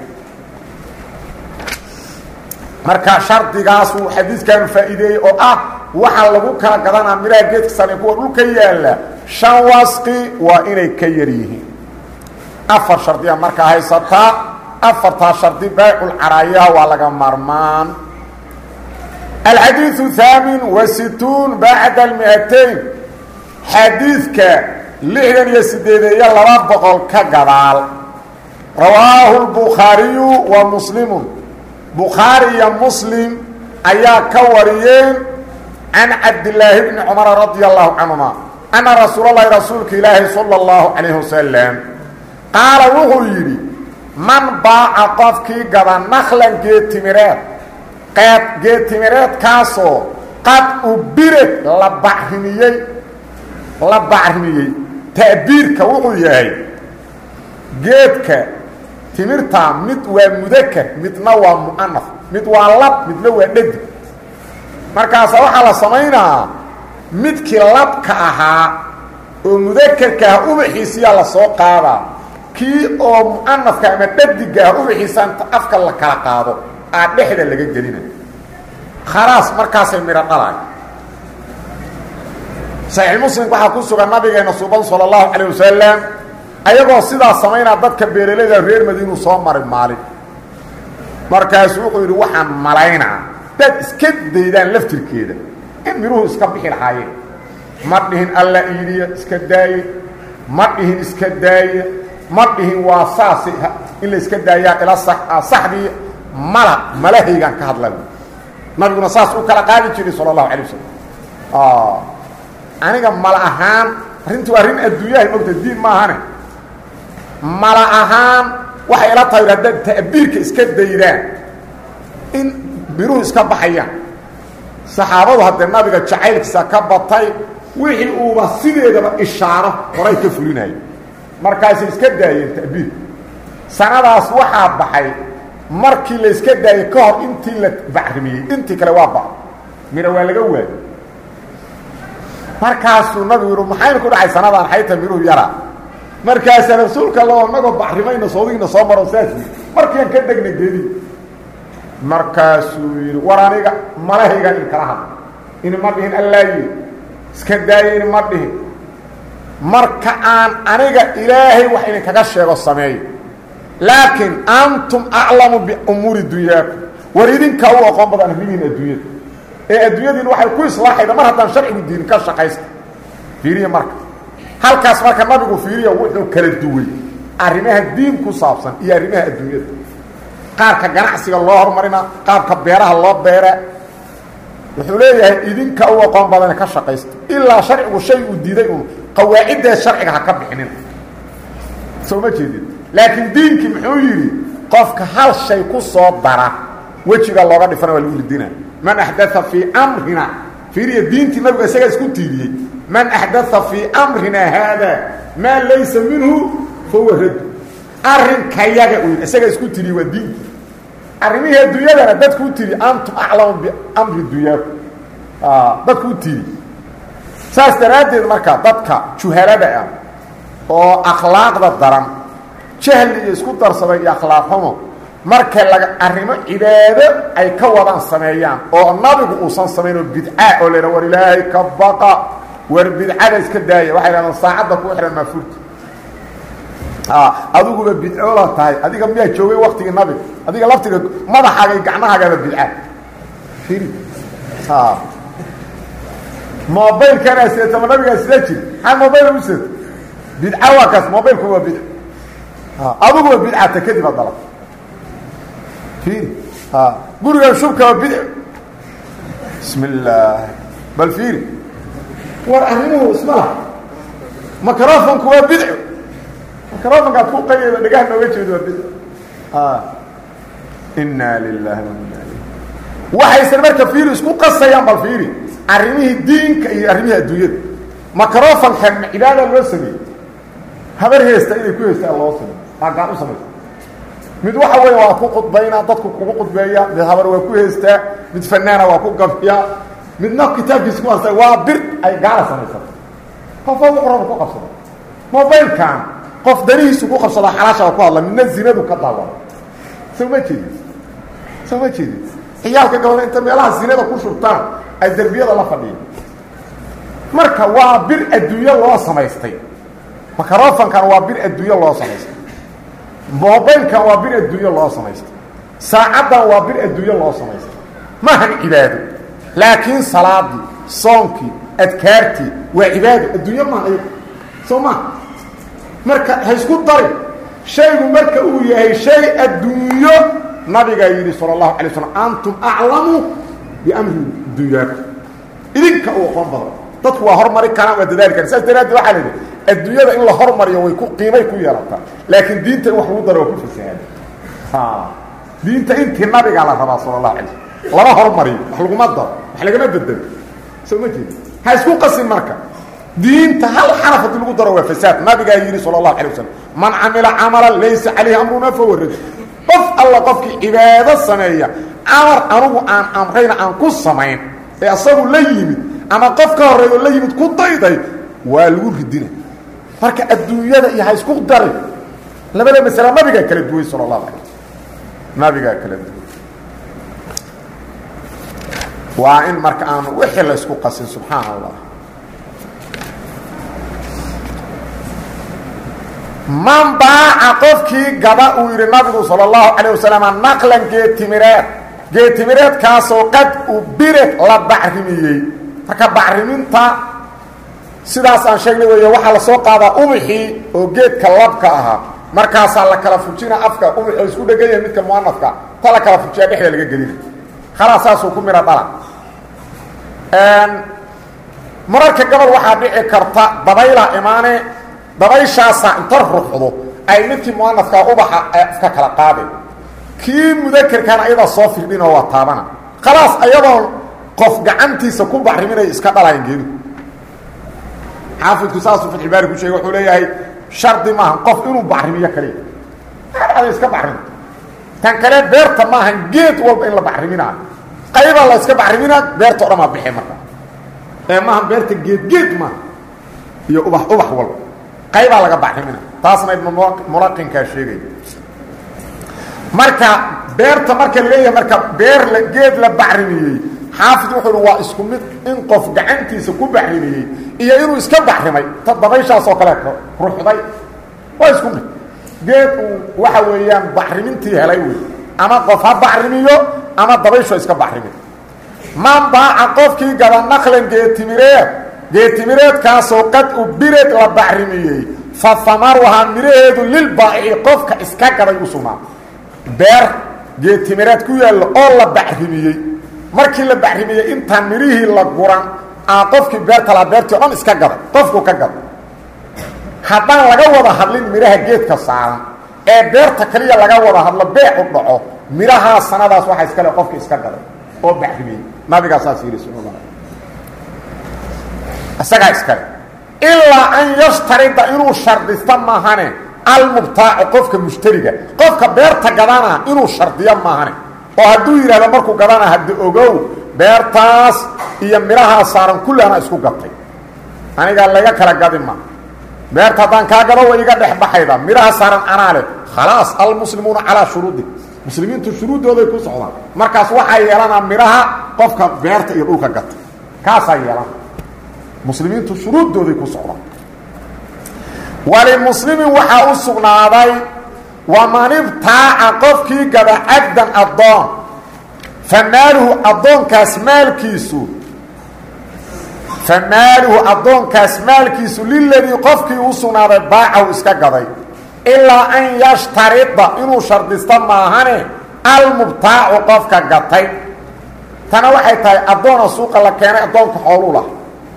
marka shardigaas uu xadiiskan faa'iideeyay oo waxa lagu kala gadanaa miraa geedka sare kuwa dhulka yaala 5 wasqi waa inay ka yar yihiin 4 shardiya marka haysata 4 shardi bai'ul araaya waa laga marmaan الحديث 68 بعد ال200 حديثك لحدن يسديدية لبا بقل كقبال رواه البخاري ومسلم بخاري ومسلم أيا كوريين عن عبد الله بن عمر رضي الله عنهما أن رسول الله رسولك إلهي صلى الله عليه وسلم قال وغيري من باع قفكي قضى نخلا جيت تمرات كاسو قد أبرت لبعرميي تأبيرك وغيري جيتك تمرتا مد ومذكر مد نوى مؤنث مد ولب مد نوى ند markaas waxa la sameeyna midkii labka ahaa oo mudakarka ubixiisa la soo qaada kii oo muannafka ama dadiga ubixiisa afka la kala qaado aa dhexda laga gelina khalaas markaas ay mira dhalay sahih muslim waxa ku sugan nabigeena sallallahu alayhi wasallam ayagoo sidaa sameeyna dadka beeraleyda reer Madiina soo maray maalin markaas uu yiri waxaan malaynaa dad iska deedaan laftirkeeda in miruhu iska bixi lahaayeen ma dhihin alla iiriya iska daayay ma dhihin iska daayay ma dhihin waa saasi in la iska daayaa ila saxdi malahaygan ka hadlay nabiguna saas u kala qaadi jiray sallallahu alayhi wasallam aniga mal ahaan arintu arin adduunyaha ogta diin ma ahane mal ahaan waxa ila tahay dad ta'biirka iska daydaan in biruhu iska baxayaan saxaabadu hadda nabiga jacaylkiisa ka batay wixii uu sideedaba ishaaro horay ka fulinay markaas iska daayeen ta'biir sanadaas waxa baxay markii la iska daayay ka hor intii la bacrimiyay intii kale waa baa mira waa laga waayay markaas nabigu maxay ku dhacay sanadan hayta biruhu yara markaas rasuulka Allah naga bacrimayna soodiina soo maro saasi markii ka degnay geedi markaasuu yiri waraniga malahayga in kala had in ma dhihin allaahi iska daayeen ma dhihin marka aan aniga ilaahay wax in kaga sheego sameey laakiin antum aclamu biumuuri dunyaakum war idinka u aqoon badan arrimihiin adduunyada ee adduunyadiina waxay ku islaaxayda mar haddaan sharcigu diin ka shaqaysta fiiriya marka halkaas marka nabigu fiiriya wuxuu kala duway arrimaha diin ku saabsan iyo arrimaha adduunyada qaarka ganacsiga loo hormarina qaabka beeraha loo beera wuxuu leeyahay idinka u aqoon badan ka shaqaysta ilaa sharcigu shay uu diiday uu qawaacidda sharciga ha ka bixinin soo ma jeedin laakiin diinki muxuu yiri qofka hal shay ku soo dara wajiga looga dhifana waa lagu ridina man ahdatha fi amrina fiiriya diinti nabiga isaga isku tiiriyay man ahdatha fi amrina hada ma laysa minhu fahuwa rad arrinka yaga uu isaga isku tiiriyay waa diin arrimihi adduunyada dadku tiiri antum a'lamu bi amri dunyaakum dadku tiiri saas daraadeed marka dadka juhalada ah oo akhlaaqda daran jahli isku darsaday iyo akhlaaq xumo marka laga arrimo cibaado ay ka wadaan sameeyaan oo nabigu uu san sameeyo bid'a oo leeyahay war ilaahay ka baqa war bid'ada iska daaya waxay raadaan saacada ku xiran mafuurta adigu ba bid'o la tahay adiga miyaa joogay waqtigii nabiga adiga laftiga madaxaaga gacmahaaga bid'a fiiri موبايل كان اسيت ما نبي اسيت ها موبايل وسد بدعه وكاس موبايل هو بدعه ابو بدعه كذب ضلط في غورغا شوكا بدعه بسم الله بل فيري ورأنه اسمها ميكروفون كوا بدعه ميكروفون قد فوق دغانا وجهه بدعه إنا لله وإنا إليه waxay marka fiiri isku qasayaan bal fiiri arrimihi diinka iyo arrimihi adduunyada microphone kan ilaada loo sameeyay habar heesta inay ku heestaa loo sameeyay baa u sameeyay mid waxa weey waa ku qudbayna dadku kugu qudbeeya mid habar waa ku heestaa mid fanaana waa ku gafiya midna kitaabkiisa ku asay waa bir ay gaala sameeyay qof uu qoro ku qabsado mobile kan qof dariisu ku qabsado xalaasha ku hadla midna zinadu ka daawa soo ma jeedin ciyaalka gabadha inta meelaha zinada ku shubtaan ay darbiyada la fadhiyo marka waa bir adduunyo loo samaystay microphone-kan waa bir adduunyo loo samaystay mobile-kan waa bir adduunyo loo samaystay saacadan waa bir adduunyo loo samaystay ma han cibaado laakiin salaadi soonki adkaarti waa cibaado adduunyo ma ay soo ma marka ha isku daray shaygu marka uu yahay shay adduunyo nabiga yiri sallallahu alayhi wasallam antum a'lamu bi amri dunya idinka oo qonbada dadku waa hormari karaan waa dadaal karaan saas daraad waxa leeyahay adduunyada in la hormariyo way ku qiimay ku yeelata laakiin diinta wax lagu daro ku fiican diinta intii nabiga la rabaa sallallahu alayhi wasallam lama hormariyo wax lagu maddo wax laga bedel soo ma jeed ha isku qasin marka diinta hal xaraf lagu daro waa fasaad nabiga yiri sallallahu alayhi wasallam man amila amalan laysa alayhi amruna fa huwa rad qof alla qofkii cibaado sameeya amar anugu aan amrayna aan ku samayn ee asagu la yimid ama qof ka horeeyo la yimid ku dayday waa lagu ridina marka adduunyada iyo ha isku daray labada mas'ala nabiga kala duway sallallahu alayhi wasallam nabiga kala duway waa in marka aan wixii la isku qasin subhanallah man baa qofkii gaba uu yiri nabigu sallallahu alayhi wasallam naqlan geetimireed kaasoo qad u biret la bacrimiyay marka bacriminta sidaas aan sheegnay weeye waxa la soo qaadaa umixii oo geedka labka aha markaas la kala fujina afka umixii isku dhagaya midka muannafka tala kala fujiya dhexda laga gelin khalaas ku mira dhala mararka gabal waxa dhici karta dabayla imaane dabayshaasa inta ruuxdo ay midkii muannafka ubaxa afka kala qaaday kii mudakarkana ayada soo firdhino waa taabana khalaas ayadoo qof gacantiisa ku baxriminay iska dhalaan geedo xaafidku saasu fi xibaar ku sheegay wuxuu leeyahay shardi ma qof inuu baxrimiyo kaliya hada iska baxrin tan kale beerta ma ahan geed walba in la baxrimina qayba la iska baxrimina beerta dhama bixi marka ma ahan beerta geed ma iyo ubax walba qayba laga baxrimina taasna ibn muraqin ka sheegay marka beerta marka leeyahay marka beer la geed la baxrimiyay xaafid wuxuu waa isku mid in qof gacantiisa ku baxrimiyay iyo inuu iska baxrimay tadabayshaas oo kale ruuxday waa isku mid geed waxa weeyaan bacrimintii helay wey ama qof ha bacrimiyo ama dabaysho iska bacrimiyo man baaca qofkii gada naqlan geetimireedkaasoo qad ubireed la bacrimiyey fa hamaruhaa miraheedu lilbaa'ici qofka iska gaday u sugnaa beer geetimireed ku yaallo oo la bacrimiyey markii la bacrimiyey intaan mirihii la guran qofkii beerta la beertii on iska gaday qofku ka gaday haddaan laga wada hadlin midhaha geedka saaran ee beerta kaliya laga wada hadlo beecu dhaco midhahaa sanadaas waxaa iskale qofka iska gaday oo bacrimiyey nabigaa saas yidhi sal isagaa iskale ilaa an yashtarida inuu shardista maahane almubtaacu qofka mushtariga qofka beerta gadana inuu shardiyo maahane oo hadduu yidhahdo markuu gadana haddi ogow beertaas iyo midhahaa saaran kullana isku gatay anigaa laga kala gadi ma beerta haddaan kaa gado way iga dhex baxayda midhaha saaran anaa leh khalaas almuslimuuna calaa shuruudi muslimiintu shuruuddooday ku socdaan markaas waxaa yeelanaa midhaha qofka beerta iyo dhulka gatay kaasaa yeelana muslimiintu shuruuddooday ku socdaan walimuslimin waxaa u sugnaaday waman ibtaaca qofkii gada cabdan addoon famaaluhu addoonkaas maalkiisu liladii qofkii u sugnaaday baacahu iska gaday ilaa an yashtarida inuu shardista maahane almubtaacu qofka gatay tana waxay tahay addoona suuqa la keenay addoonka xooluu lah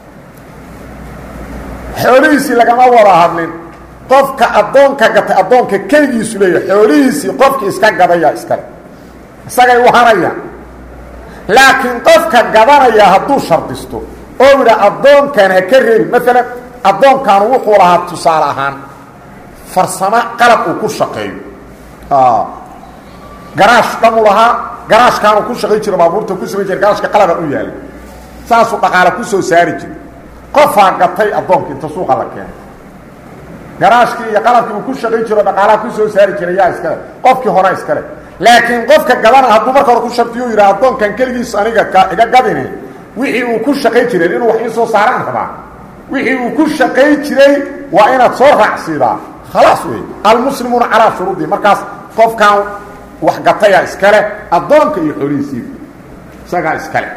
xoolihiisii lagama wada hadlin qofka addoonka gatay addoonka keligiisu leeyahay xoolihiisii qofkii iska gadaya iskale isagay u hanayaan laakiin qofka gadanaya hadduu shardisto oo yidha addoonkan ha ka reebi maalan addoonkaanu wuxuu lahaa tusaale ahaan farsamo qalab uu ku shaqeeyo garaash dhanuu lahaa garaashkaanuu ku shaqayn jiro baabuurta ku samayn jira garaashka qalaba u yaalay saasuu dhaqaale ku soo saari jiray qofaa gatay addoonka inta suuqa la keenay garaashkii iyo qalabkii uu ku shaqayn jiro dhaqaalaha ku soo saari jiray yaa iskale qofkii hore iskale laakiin qofka gadana hadduu marka hore ku shardiyo yidhaha addoonkan keligiis aniga iga gadine wixii uu ku shaqayn jiray inuu wax ii soo saaraan rabaa wixii uu ku shaqayn jiray waa inaad soo raacsiidaa khalaas wey almuslimuuna calaa shuruudi markaas qofkan wax gataya iskale addoonka iyo xoolihiisii isagaa iskale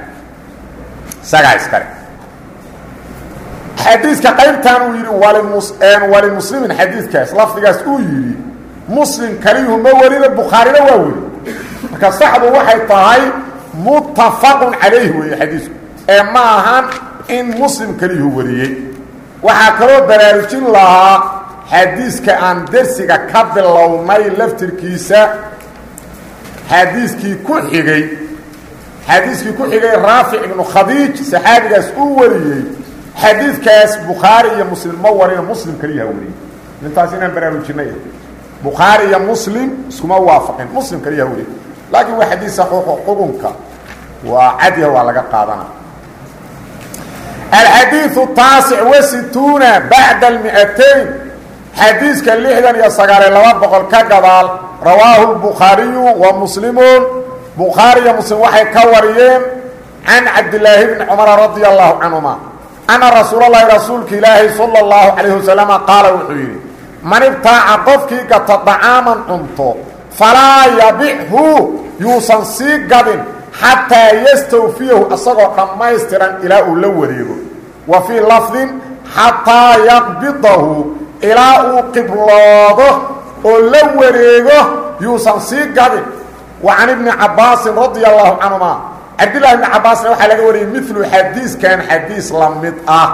xadiiska qaybtan uu yidhi walimuslimin xadiidkaas lafdigaas uu yidhi muslim kaliyuhu ma warina bukhaarina waa weri marka saxdu waxay tahay muttafaqun calayh weeye xadiisku ee ma ahan in muslim kaliyuhu wariyey waxaa kaloo baraarujin lahaa xadiiska aan dersiga ka bilownay laftirkiisa xadiiskii ku xigay raafic ibnu khadiij saxaabigaas uu wariyey xadiidkaas bukhaari iyo muslim ma warina muslim kaliyaha wariyey intaas inaan baraarujinay bukhaari iyo muslim iskuma waafaqin muslim kaliyaha wariyey laakiin waa xadiis saxiixo xukunka waa cadiya waa laga qaadana alxadiiثu الtaasic wasituuna bacda اlmi'atayn xadiiska 69 ka gadaal rawaahu الbukhaariyu wa muslimuun bukhaari iyo muslim waxay ka wariyeen can cabdilaahi bni cumara radi allahu canهuma ana rasuul اlahi rasuulka ilaahi salى اllahu calayh wasalama qaala wuxuu yidhi man ibtaaca qofkii gata dacaaman cunto falaa yabichu yuusan sii gadin xataa yastawfiyahu asagoo dhammaystiran ilaa uu la wareego wa fii lafdin xataa yaqbidahu ilaa uu qibloodo oo la wareego yuusan sii gadin wa can ibni cabaasin radia allahu canhuma cabdillahi ibni cabaasna waxaa laga wariyey milu xadiiskan xadiis la mid ah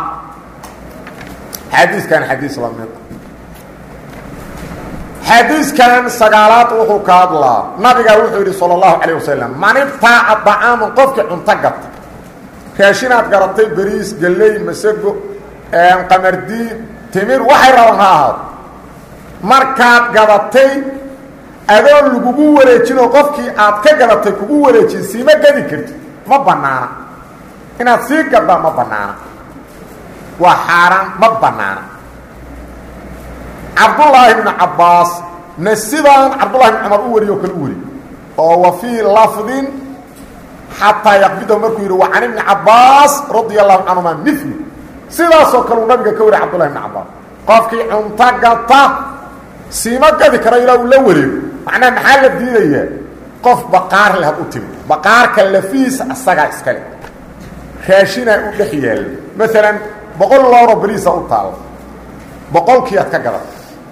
xadiiskan sagaalaad wuxuu ka hadlaa nabigaa wuxuu yidhi salى اllahu calayه wasalam man ibtaaca dacaaman qofkii cunto gata raashinaad garatay beriis galley masago qamardiin timir waxay rabaan ha ahaado markaad gadatay adoon lagugu wareejinoo qofkii aad ka gadatay kugu wareejin siima gadi kartid ma bannaana inaad sii gaddaa ma bannaana waa xaaraan ma bannaana cabdullaahi bni cabbaas na sidaan cabdullahi bni cumar u wariyo kale u wari oo wa fii lafdin xataa yaqbidahu markuu yidhi wa can ibni cabbaas radia allahu canhuma mili sidaasoo kale uu nabiga ka wari cabdullahi bni cabbaas qofkii cunto gata siima gadi karo ilaa uu la wareego macnaha maxaa la diidayaa qof baqaar leh u timi baqaarka lafiisa asagaa iskale raashinaa u dhex yaalla maalan 100 looro bariisa u taalo 100kii aad ka gadatay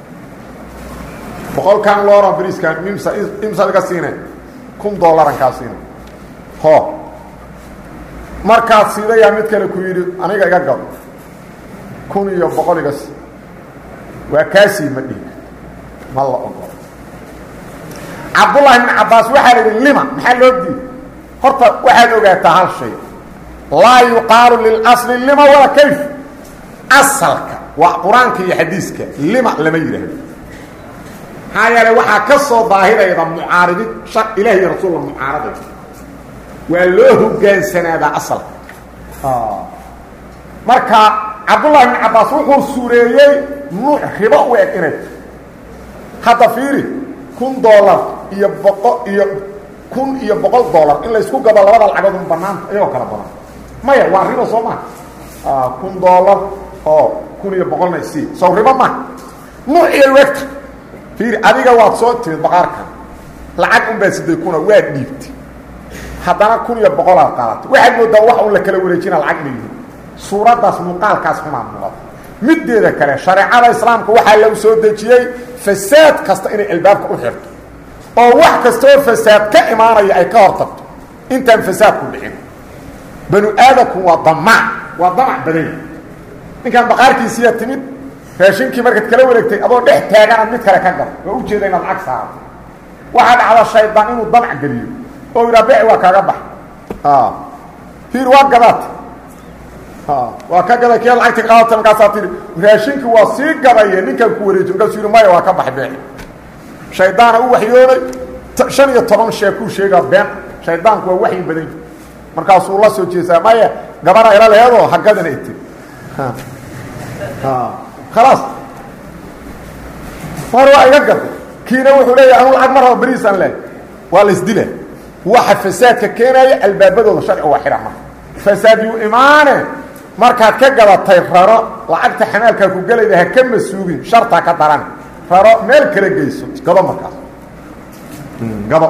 100kan looro bariiskan imsa laga siinay $1,000 kaa siinay ho markaad siidayaa mid kale ku yidhi aniga iga gado 1,100 igas waa kaasii ma dhihi ma la ogolo cabdullaahi ibn cabbaas waxaa la yidhi lima maxaa loo diiday horta waxaad ogaataa hal shay laa yuqaalu lilasli lima walaa kayf asalka waa qur-aanka iyo xadiiska lima lama yidhaahdo maxaa yeelay waxaa ka soo daahirayda mucaaridid shar ilaah iyo rasuul la mucaaraday waa loo hogaansanaabaa asalka marka cabdullaahi ibn cabbaas wuxuu suureeyey nuuc ribo u eg inay hadda fiiri $1,000 iyo $1,000 in la isku gado labada lacagood un banaanta ayagoo kala badan maya waa ribo soo maha $1,000 oo 1,100 isii soo ribo maha nuuciyay wegta fiiri adiga waad soo timid baqaarkan lacag un baa 8,000 waa dhiibtay haddana 1,100 aad qaadatay waxaad moodaa wax un la kala wareejina lacag ma yihin suuraddaas muuqaalkaas xumaa muuqata mideeda kale shareecada islaamka waxaa lagu soo dejiyey fasaad kasta inay albaabka u xirto oo wax kasta oo fasaad ka imaanaya ay ka hortagto intaan fasaad ku dhicin banu aadamku waa damac badan ninkan baqaarkiisiiya timid raashinkii markaad kala wareegtay adoo dhex taaganaad mid kale ka gado waa u jeeda inaad lacag saarato waxaa dhacda shaydaan inuu damac geliyo oo yidhaa beci waa kaaga bax fiir waa gadaata waa ka gaday kii lacagti qaadata markaasaa tihi raashinkii waa sii gadaye ninkaan ku wareejiyo markaasuu yidhi maya waa ka bax beeci shaydaana u waxyoonay 15 sheekuu sheegaa been shaydaanku waa waxyi badan markaasuu la soo jeesaa maya gabara ila leedoo hagadana iti khalaas mar waa iga gaday kiina wuxuu leeyahay anu lacag mar raba bariisaan leey waa la isdila waxa fasaadka keenaya albaabadooda sharci waa xira marka fasaad yu imaane markaad ka gadatay raro lacagta xamaalkaa ku gelayda ha ka masuugin shartaa ka daran raro meel kala geyso gado markaas gado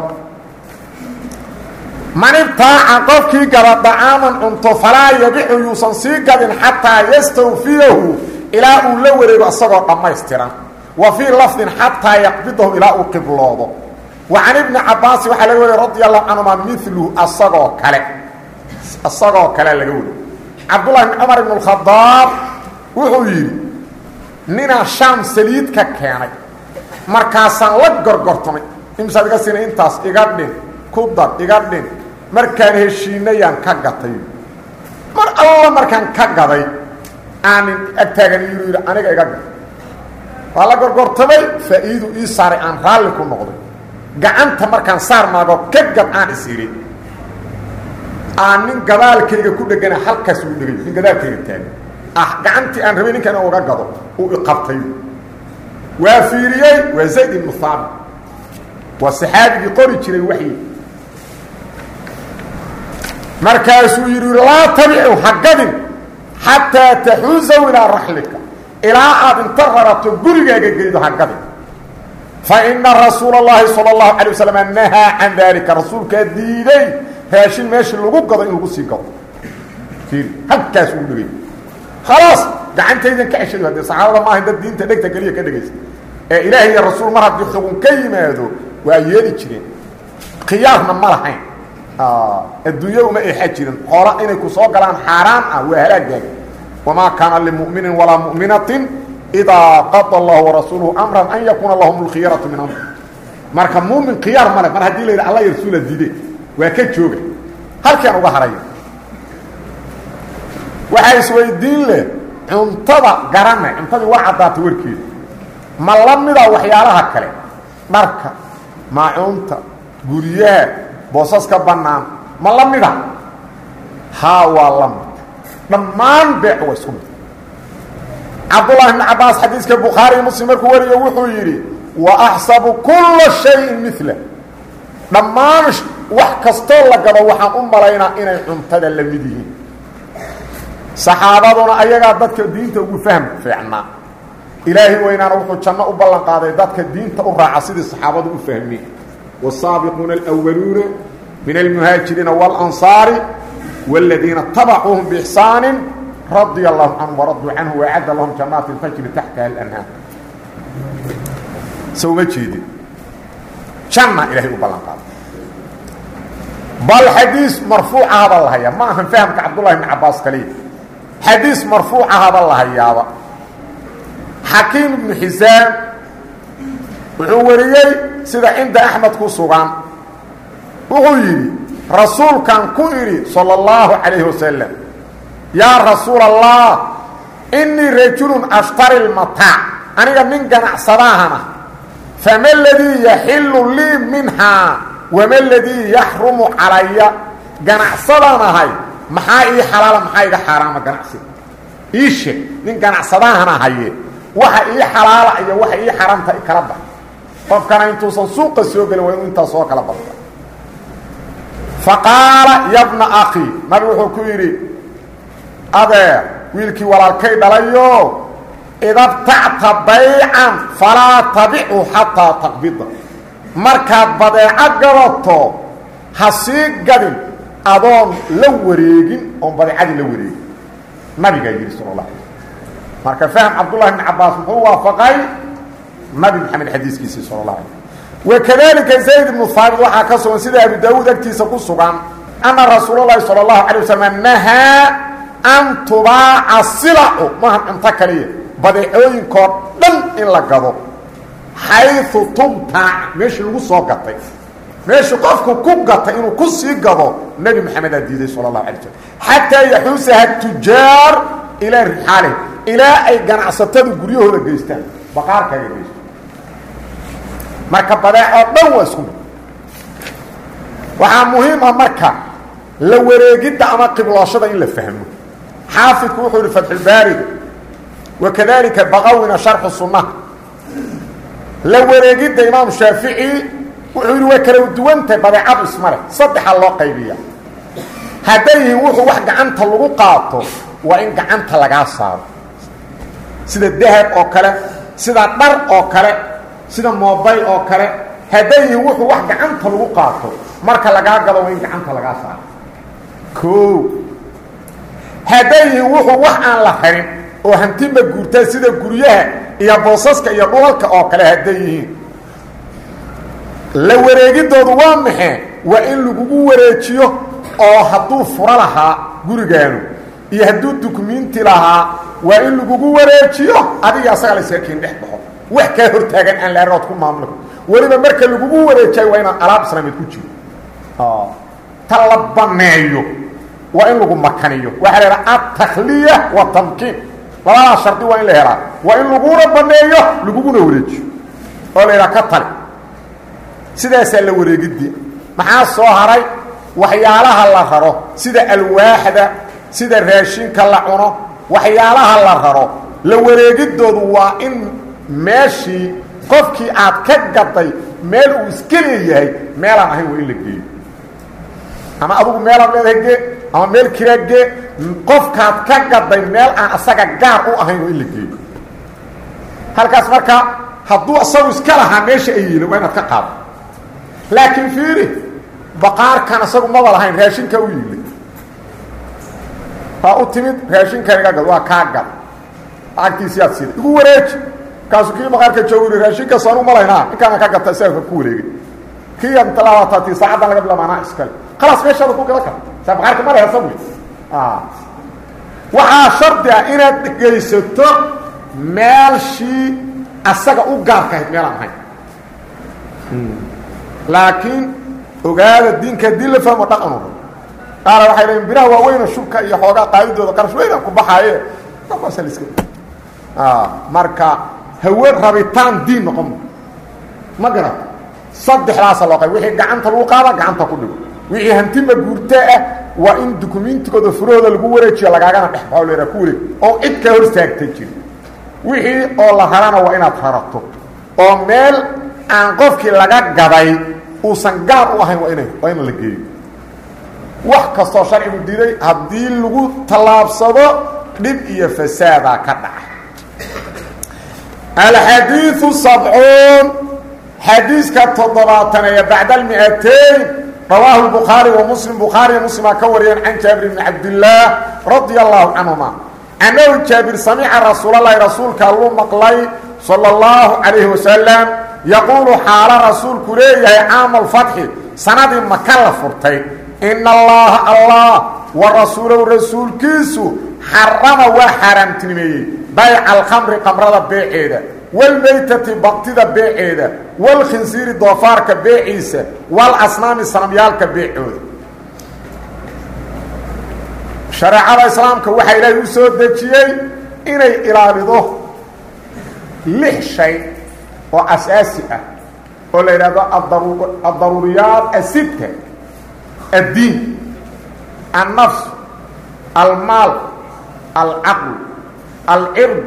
man ibtaaca qofkii gada dacaaman cunto falaa yabixu yuusan sii gadin xataa yastawfiyahu ilaa uu la wareego isagoo dhammaystiran wa fii lafdin xataa yaqbidahu ilaa uu qibloodo wa can ibni cabbaasi waxaa laga wariy radi allahu canhuma miluhu asagoo kale laga wariy cabdullahi bn cumar ibn اkhadaab wuxuu yidhi ninaa shaam saliid ka keenay markaasaan la gorgortamay imsaad iga siinay intaas iga dhin ku dar iga dhin markaan heshiinayaan ka gatay mar alla markaan ka gaday aanin agtaagan yuu yidhi aniga iga gad waa la gorgortamay faa'iidu ii saaray aan raalli ku noqday gacanta markaan saarnaago ka gad aan is idhi aan nin gadaalkayga ku dhegana halkaas uu dhegay nin gadaalkayga taagan gacantii aan rabay ninkan uga gado uu iqabtay waa fiiriyey waa zayd ibnu haabit waa saxaabigii qori jiray waxyi markaasuu yidhi laa tabicu hagadin xataa taxuusaw ilaa raxlika ilaa aad inta rarato gurigaaga geydo hagadin fa ina rasuula اllahi salى اllahu alay waslm nahaa can dalika rasuulkaa diiday raashin meeshii lagu gado in lagu sii gado fiiri halkaas uu dhegay khalaas gacantaydan ka ceshado haddee saxaabada maaha dad diinta dhegta keliya ka dhegaysta ee ilaahay iyo rasuul mar haddii xugun ka yimaado waa yeeli jireen khiyaarna ma lahayn adduunyo uma eexa jirin xoola inay ku soo galaan xaaraan ah waa halaagaaga wamaa kaana limu'minin walaa mu'minatin idaa qada allahu warasuuluhu amran an yakuuna lahum lkhiyaratu min amri marka muumin khiyaar male mar haddii la yidhi alla iyo rasuula diide waa ka jooga halkaan uga haraya waxaa isweydiin leh cuntada garana cuntadii waa caddaatay warkeeda ma la mida waxyaalaha kale dharka maacuunta guryaha boosaska bannaan ma la mida haa waa la mid dhammaan beec waa isku mid cabdullahi ibn cabbaas xadiiska bukhaari muslim markuu wariyo wuxuu yidhi wa axsabu kulla shayin mila dhammaan wax kastoo la gado waxaan u malaynaa inay cuntada la mid yihiin saxaabaduna ayagaa dadka diinta ugu fahm fiicnaa إلهي وينانا وحو جنة أبلان قادة ذاتك الدين تأرع سيد الصحابة أفهمين والسابقون الأولون من المهاجرين والأنصار والذين اتبعوهم بإحسان رضي الله عنهم ورضوا عنه وأعد لهم جنات تجري تحتها الأنهار سوى جيدي جنة إلهي أبلان قادة بل حديث مرفوع هذا الله يا ما هم فهمك عبد الله بن عباس قليل حديث مرفوع هذا الله يا حكيم بن حزام وحوريي سيدا عند أحمد كوسوغان وغيري رسول كان كويري صلى الله عليه وسلم يا رسول الله إني رجل أشتري المتاع أنا من جنع صداهنا فما الذي يحل لي منها وما الذي يحرم علي جنع صدانا هاي محاي حلال محاي حرام جنع صد إيش من جنع صداهنا هاي waxa ii xalaal iyo waxa ii xaraamta kala bax qofkana intuu suuqa soo galay waa inta soo kala baxda faqala ya ibn akhi mar wuxuu ku yiri adeer wiilkii walaalkay dhalayo idab ta'ta bay'an fala tabi'u hatta taqbida marka badeeca gadato hasii gadin adoon la wareegin oo badeecadi la wareegin nabiga yiri sallallahu alayhi marka faham Abdullah ibn Abbas huwa wafaqay nabi Muhammad hadiiskiisa sallallahu alayhi وكذلك زيد بن ثابت waxa ka soo sida Abu Daawud agtiisa ku sugan anna Rasuulullah sallallahu alayhi wasallam naha an tuba'a sila'u ma anta kaliya badeecooyin ko dhan in la gado haythu tumta meesha lagu soo gatay meesha qofku ku gatay inuu ku sii gado nabi Muhammad diiday sallallahu alayhi wasallam hatta yahusaha tujar ila rihalihi إلى أي جنعستان غريوه لجيستان بقار كذا جيست مركب بدأ أدوى سكون وعن مهم مركب لو رجيت أما قبل عشرة إلا فهمه حافظ كوحور فتح الباري وكذلك بغونا شرح السنة لو رجيت إمام الشافعي وحور وكلو دوانت بدأ عبد اسمه صدح الله قيبية هديه وحو واحد عنت اللقاطه وإن عنت لقاصار sida dahab oo kale sida dhar oo kale sida mobile oo kale haday wuxuu wax gacanta lagu qaato marka laga gado weyn gacanta laga saaro ko haday wuxuu wax aan la xirin oo hantiba guurta sida guryaha iyo boosaska iyo dhulalka oo kale haday la wareegidoodu waa maxay waa in lagu wareejiyo oo haduu fura lahaa gurigaanu iyo haduu dukumeenti lahaa waa in lagu wareejiyo adiga asaga la seekin dhex baxo wax ka hortaagan aan la rood ku maamulko waliba marka lagu wareejiyo waa in alaab islaamid ku jiro talabaneeyo waa in lagu makaniyo waxa la yiraahdaa at-takhliya wa tamkin wala sharti waa in la helaa waa in lagu rabaneeyo laguna wareejiyo oo la yiraahdo ka tal sidaas la wareegidii maxaa soo haray waxyaalaha la raro sida alwaaxda sida raashinka la cuno waxyaalaha la raro la wareegidoodu waa in meeshii qofkii aad ka gaday meel uu iska leeyahay meel aan ahayn waa in la geeyo ama adigu meel aan leedahay ama meel kirage qofkaad ka gaday meel aan asaga gaar u ahayn waa in la geeyo halkaas marka hadduu asagu iska lahaa meesha ay yihiin waa inaad ka qaado laakiin fiiri baqaarkan asagu ma lahayn raashinka u yiilay فأتمد راشين كان قال وكاغا أكتي سياسي يقول وريج كاسو كي مقارك جوري راشين كسانو مالينا كان كاغا تساوي كوري كي انطلاعاتي ساعه قبل ما انا اسكل خلاص ماشي هذا كوكا سبقارك مره يسوي وها شرط ان تجيستو مالشي اسغا او غاركاyd meel aan ahayn laakiin ogaada diinka dil fahmo dhaqano qaar waxay leeyihiin biraha waaweyn shubka iyo xoogaa qaadidooda qarash weyn ku baxaaye taasoo liska marka hawo rabitaan diin noqon ma garad saddexdaas loo qay wixii gacanta lagu qaada gacanta ku dhigo wixii hantima guurta ah waa in dokumeentigooda furooda lagu wareejiyo lagaagana dhex xawleera ku wareeg oo cid ka hor taagtay jir wixii oo la harana waa inaad harato oo meel aan qofkii laga gaday uu san gaar u ahayn waa in la geeyo wax kasto sharcigu diiday hadii lagu talaabsado dib iyo fasaada ka dhaca الحديث 70 حديث كالتضباطنية بعد 200 رواه البخاري ومسلم بخاري ومسلم كوريا عن جابر بن عبد الله رضي الله عنهما أنه جابر سمع رسول الله رسولك الله مقلي صلى الله عليه وسلم يقول حال رسول كليه عام الفتح سند مكة فرتين إن الله ورسوله رسول كيسو حرم وحرم تنمي بيع الخمر قمرة بيعيدة والميتة بقتدة بيعيدة والخنزير ضفارك بيعيسة والأصنام السلميالك بيعيدة شرع الإسلام كوحي إليه يسود دجيي إني إرابضه لح شيء وأساسي ولا يراد الضروريات الستة الدين النفس المال العقل العرض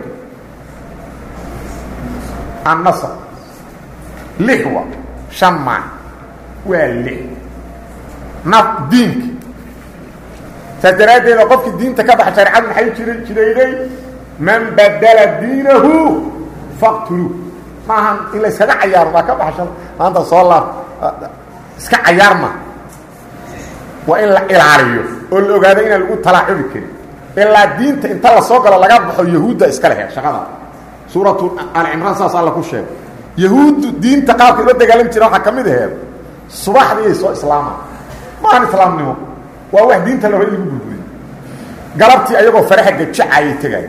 النصر لهوة شمع والله دينك تدراد إذا قفك الدين تكبح شرعات من حيث كده من بدل دينه فاقتلوه ما هم إلا يسكع عيار ما كبح شرع أنت صلى الله يسكع عيار ما وإلا العريو قل له قادين اللي قلت طلعوا بك إلا الدين انت الله صوغل الله قبحوا يهود اسكالها شغالها سورة العمران صلى الله عليه وسلم يهود دين تقاوك إبدا قال انت روحا كميده هذا الصباح دي يسوء إسلاما ما هن إسلام نمو وواحد دين تلو هيدي بقول قلبتي أيضا فريحة قد شعاية تقاي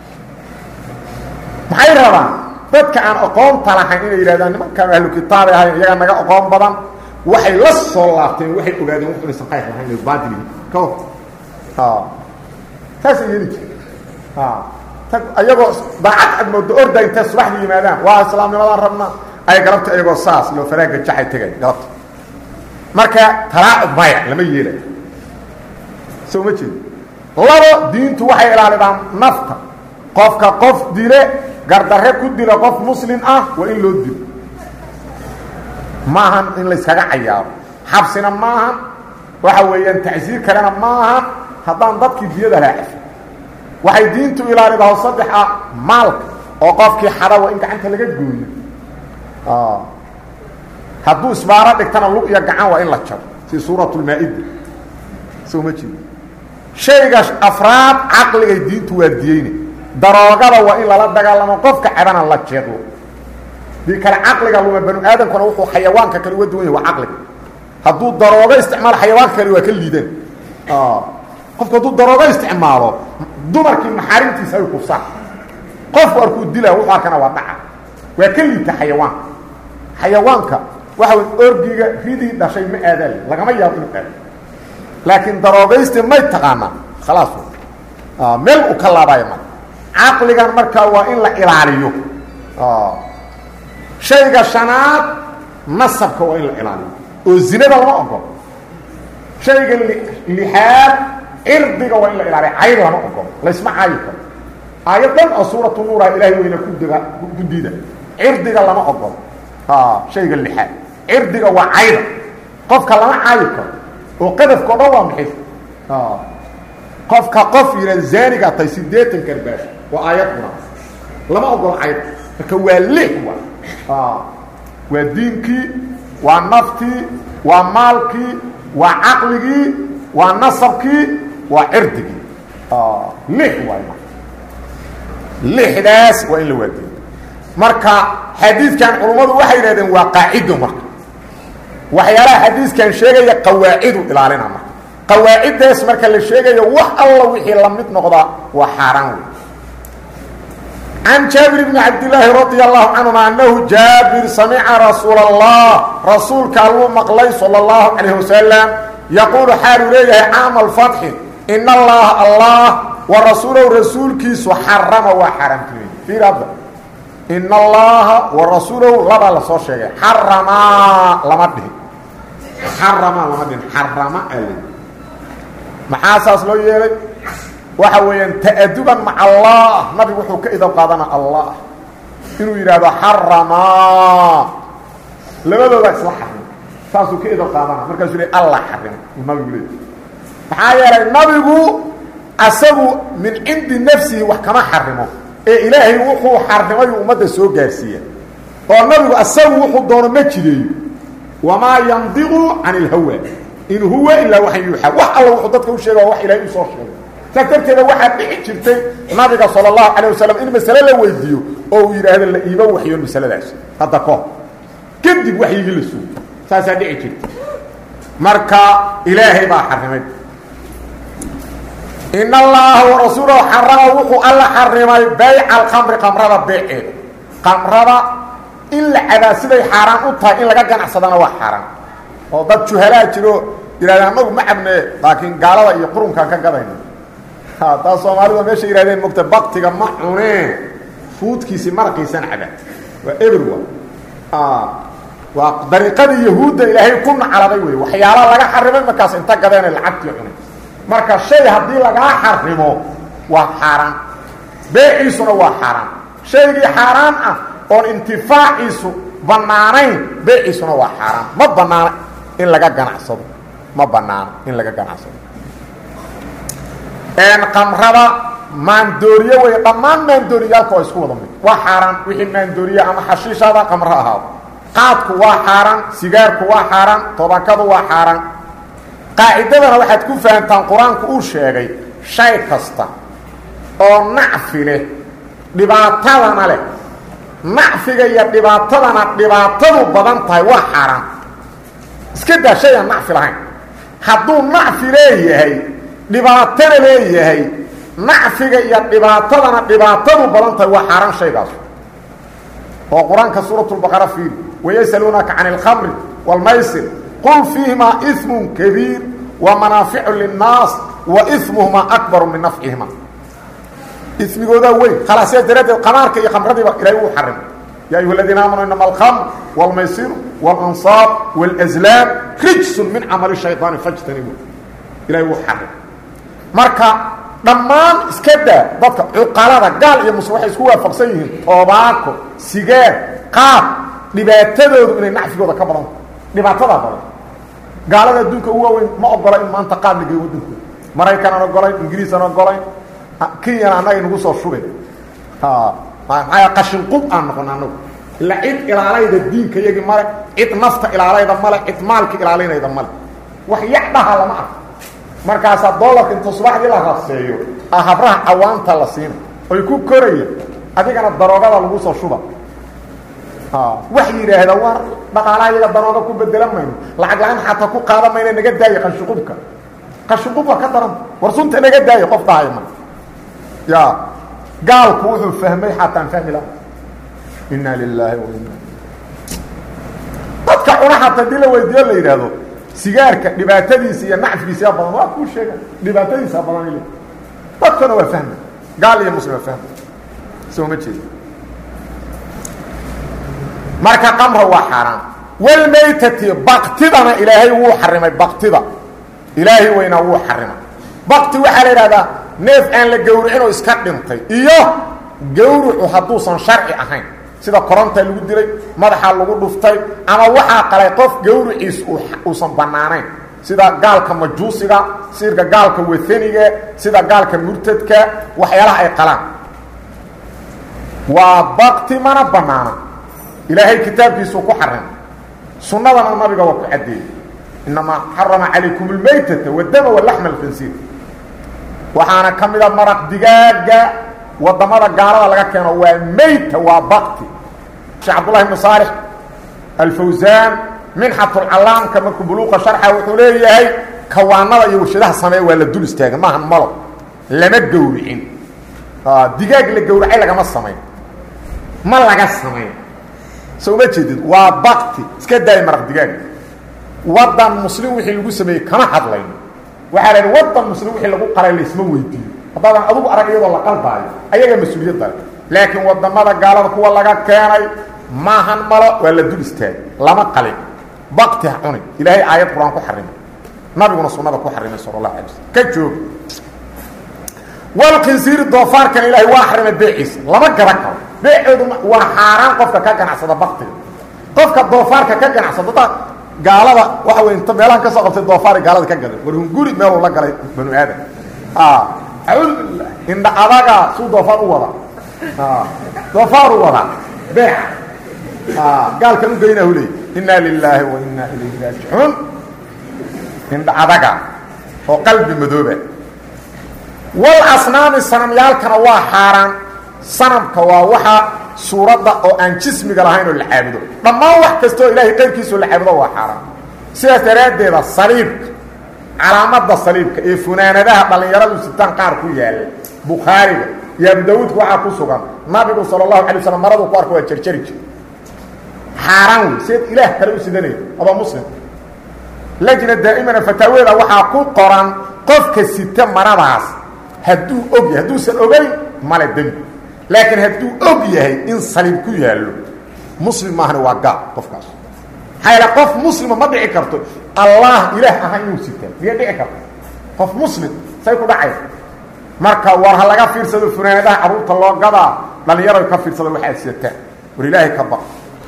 محاي رابان dadka aan aqoon talahayn inay yiraahdaan nimanka ahlu kitaab ah iyaga naga aqoon badan waxay la soo laabteen waxay ogaadeen wax inay saxay tahay baadili ko taasi yiri tag ayagoo baacad moodo orda inta subaxdii yimaadaan waa islaamnimada rabna ay galabta ayagoo saas loo faraaga jacay tagay galabta marka talaacub maya lama yeelay soo ma jeed laba diintu waxay ilaaliyaan nafta qofka qof dile قردره كدل قف مسلم وإن لو دل ماهن إن ليسكا عيار حبسنا ماهن وحويا تعزير كلنا ماهن هدان ضدك بيده لاعف waxay diintu ilaalidaa saddexa maalka oo qofkii xada waa in gacanta laga gooyo hadduu isbaara dhigtana lug iyo gacan waa in la jaro si suuratul maa'ida soo ma jeedo shayga afraad aqliga diintu waa diinay daroogada waa in lala dagaalamo qofka cabana la jeedo di kala aqliga luma banu aadamkuna wuxuu xayawaanka kale uga duwan yahay waa aqliga hadduu daroogo isticmaal xayawaanka kale waa ka liidan qofku hadduu daroogo isticmaalo dumarkii maxaarimtiisa ay kufsaa qofku arkuu dilaa wuxuu arkana waa dhaca waa ka liita xayawaanka waxa uu orgiga ridii dhashay ma aadal lagama yaabo inuu aado laakiin daroogayste may taqaana khalaas meel u ka laabay ma aqligan marka waa in la ilaaliyo shayga shanaad nasabka waa in la ilaaliyo oo zinada lama ogolo shayga lixaad irdiga waa in la ilaaliyo cayr lama ogolo la isma caayi karo aayadan oo suuratu nuur ilaahay weyna ku diida irdiga lama ogolo shayga lixaad irdiga waa cayr qofka lama caayi karo oo qadafka dhan waa maxay qofka qof yira zaaniga tay 80 karbaash waa aayadna lama ogolo cayr marka waa lixwa waa diinkii waa naftii waa maalkii waa aqligii waa nasabkii waa irdigii lixwa lixdaas waa in la wadiyo marka xadiidkan culimadu waxay yiraahdeen waa qaacido marka waxyaalaha xadiidkan sheegaya qawaacidu ilaalina marka qawaacidaas marka la sheegayo wax alla wixii la mid noqda waa xaraan عن جابر بن عبد الله رضي الله عنهما أنه جابر سمع رسول الله رسولك الله مقلي صلى الله عليه وسلم يقول حال ليه عام الفتح إن الله ورسوله رسولك حرم وحرمت في رب إن الله ورسوله لبا لصور شيء حرم لمده حرم ألي محاسس لو يلي وحوين تأدبا مع الله نبي وحوك إذا قادنا الله إنه يراد حرما لما لو ذاك صلحه ساسوك إذا قادنا مركز يقول الله حرم النبي يقول فحايا النبي أسبو من عند نفسه وحكما حرمه إلهي وحو حرمي أمد سو قاسية والنبي أسوه وحو دون مجري وما ينضغ عن الهوى إن هو إلا وحي يوحى وحى الله وحضتك وشيء وحي إلهي يصور شيء تكتبت هذا واحد بحجرتي النبي صلى الله عليه وسلم إن مسألة لو يديو أو يرى هذا اللي وحي المسألة داش هذا قام كذب وحي يجلسه ساسا دعيتي مركا إلهي ما حرمت إن الله ورسوله حرمه وحو الله حرمه بيع الخمر قمرة بيع قمرة إلا عدا سيدي حرام أطهى إن لقى قنع صدنا وحرام وضد شهلاء جلو إلى أنه معبني لكن قالوا يقرون كان قضين هذا صومالي ماشي يرادين مكتب بقتك معونين فوت كيسي مرقيسا عباد وإبروا وطريقة اليهود إلهي كنا على ضيوه وحيالا لغا حرمين مكاس انتا قدين العبد يعنين مركا الشيء هدي لغا حرمه وحرام بيعيسنا وحرام شيء حرام on intifaaciisu banaanayn beecisuna waa xaraam ma banaana in laga ganacsado ma banaana in laga ganacsado qamrada maandooriye way dhammaan maandooriyaalku waa isku wada mid waa xaraam wixii maandooriye ama xashiishada qamra ahaado qaadku waa xaraam sigaarku waa xaraam tobankadu waa xaraam qaacidadana waxaad ku fahantaan qur-aanku uu sheegay shay kasta oo nacfi leh dhibaatadana leh nacfiga iyo dhibaatadana dhibaatadu badan tahay waa xaraam iska daa shay aan nacfi lahayn hadduu nacfi leeyahay dhibaatana leeyahay nacfiga iyo dhibaatadana dhibaatadu badan tahay waa xaraam shaygaas oo qur-aanka suuratu lbaqara fiiri wayasaluunaka can alkhamri waalmaysir qul fiihimaa ismun kabiir wa manaaficu linnaas wa ismuhumaa akbaru min nafcihima اسمه وين خلاص يا دراد القمار كي خمردي الى وحرم يا ايها الذين امنوا انما الخمر والميسر والانصاب والازلام رجس من عمل الشيطان فاجتنبوه الى وحرم marka dhamaan iskada dadka cuqalada gaal iyo muswax isku waafaqsan yihiin toobaako sigaar qaab dhibaatadoodu inay nacfigooda ka badan dhibaatada badan gaalada adduunka ugu weyn ma ogola in maanta qaab laga wadanku Mareykan aan ogolayn Ingiriis aan ogolayn كي أنا نقول صوبه معايا قشن قب أنا نقول لعيد إلى علي الدين كي يجي مالك عيد نفط إلى علي ذا مالك عيد مالك إلى علينا ذا مالك وحيحدها على معك مركز الدولار كنت صباح دي لها سيو أهبرها عوان تلسين ويكون كوريا أديك أنا الضرورة لغو صوبه وحي هذا وار بقى علي الضرورة كوب بدلا منه لعجلان حتى كو قادة مين نجد دايق قشقوبك قشقوبك كدرم ورسنت نجد دايق قف دايما يا قال كوحو فهمي حتى نفهم له إنا لله وإنا تدكعونا حتى دي لو يدير لي هذا سيجارك لباتديس يا نعف بيسيا بلان واكو شيء لباتديس بلان لي تدكعونا وفهم قال لي مسلم فهم سوى متشي marka qamra waa xaraam wal maytati baqtidana ilaahay wuu xarimay baqtida ilaahay wayna wuu xarimay baqti waxa la yiraahdaa neef aan la gowricin oo iska dhintay iyo gowrucu haduusan sharci ahayn sida koronta lagu dilay madaxa lagu dhuftay ama waxa qalay qof gowriciis uu san banaanayn sida gaalka majuusiga sirka gaalka wathaniga sida gaalka murtadka waxyaalaha ay qalaan waa baqti mana banaana إلهي كتاب يسوق حرم سنة النبي وكو عدي إنما حرم عليكم الميتة والدم واللحم الخنزير وحانا كمدا مرق دجاج والضمر قارا لغا كان هو ميت وبقتي شيخ عبد الله بن صالح الفوزان منحة العلام كما بلوغ شرحه وحوليه هي كوانا يوشدها سمي ولا دول استاغ ما هنملو لما جورعين دجاج لجورعين لغا ما سمي ما لغا سمي سو ما جديد waa baqti iska day maraq digaag wadan muslim wixii lagu sameeyay kama hadlayn waxa la wadan muslim wixii lagu qaray leesma weydiin haddaan adigu arag iyadoo la qalbaayo ayaga mas'uuliyadda laakiin wadamada gaalada kuwa laga keenay ma han malo wala dul istaag lama qalin baqti xuni ilaahay aayad quraan ku xarimay nabiguna sunnada ku xarimay sallallahu alayhi wasallam ka joog wal khinzir doofaar kan ilaahay waa xarimay beecis lama garan karo beecodu waa xaraan qofka ka ganacsada baqtiga qofka doofaarka ka ganacsada gaalada waxa weyn inta meelahan ka soo qabtay doofaar gaalada ka gaday war hunguri meel la galay banu aadam inda adaga suu doofaar u wada ضفار وضع بيع قال كانوا بينه لي إنا لله وإنا إليه راجعون من عدقة وقلب مذوبة والأصنام الصنميال كانوا waa xaaraan sanamka waa waxa suurada oo aan jismiga lahayn oo la xaabido dhamaan wax kasto ilaahay qeyrkiisu la xaabido waa xaaraan sidaas daraadeeda saliibka calaamada saliibka ee funaanadaha dhalinyaradu sitaan qaar ku yaal Bukhariga iyo Abu Daawud waxa ku sugan nabigu sallallahu alayhi wasallam maradu ku arko waa jarjari xaaraan sid ilaah kale u sidanay aba muslim lajna daa'imana fataawada waxa ku qoran qofka sita maradaas haduu og yahay haduu san ogayn mala dambi laakiin haduu og yahay in saliib ku yaalo muslim ma ahna waa gaal qofkaas hayla qof muslim ma dhici karto allah ilaah ahaan uu sita miya dhici karto qof muslim say ku dhacay marka war laga fiirsado funaanadaha aruurta loo gadaa dhalinyaro ka fiirsado waxa sitaan war ilaahay ka baq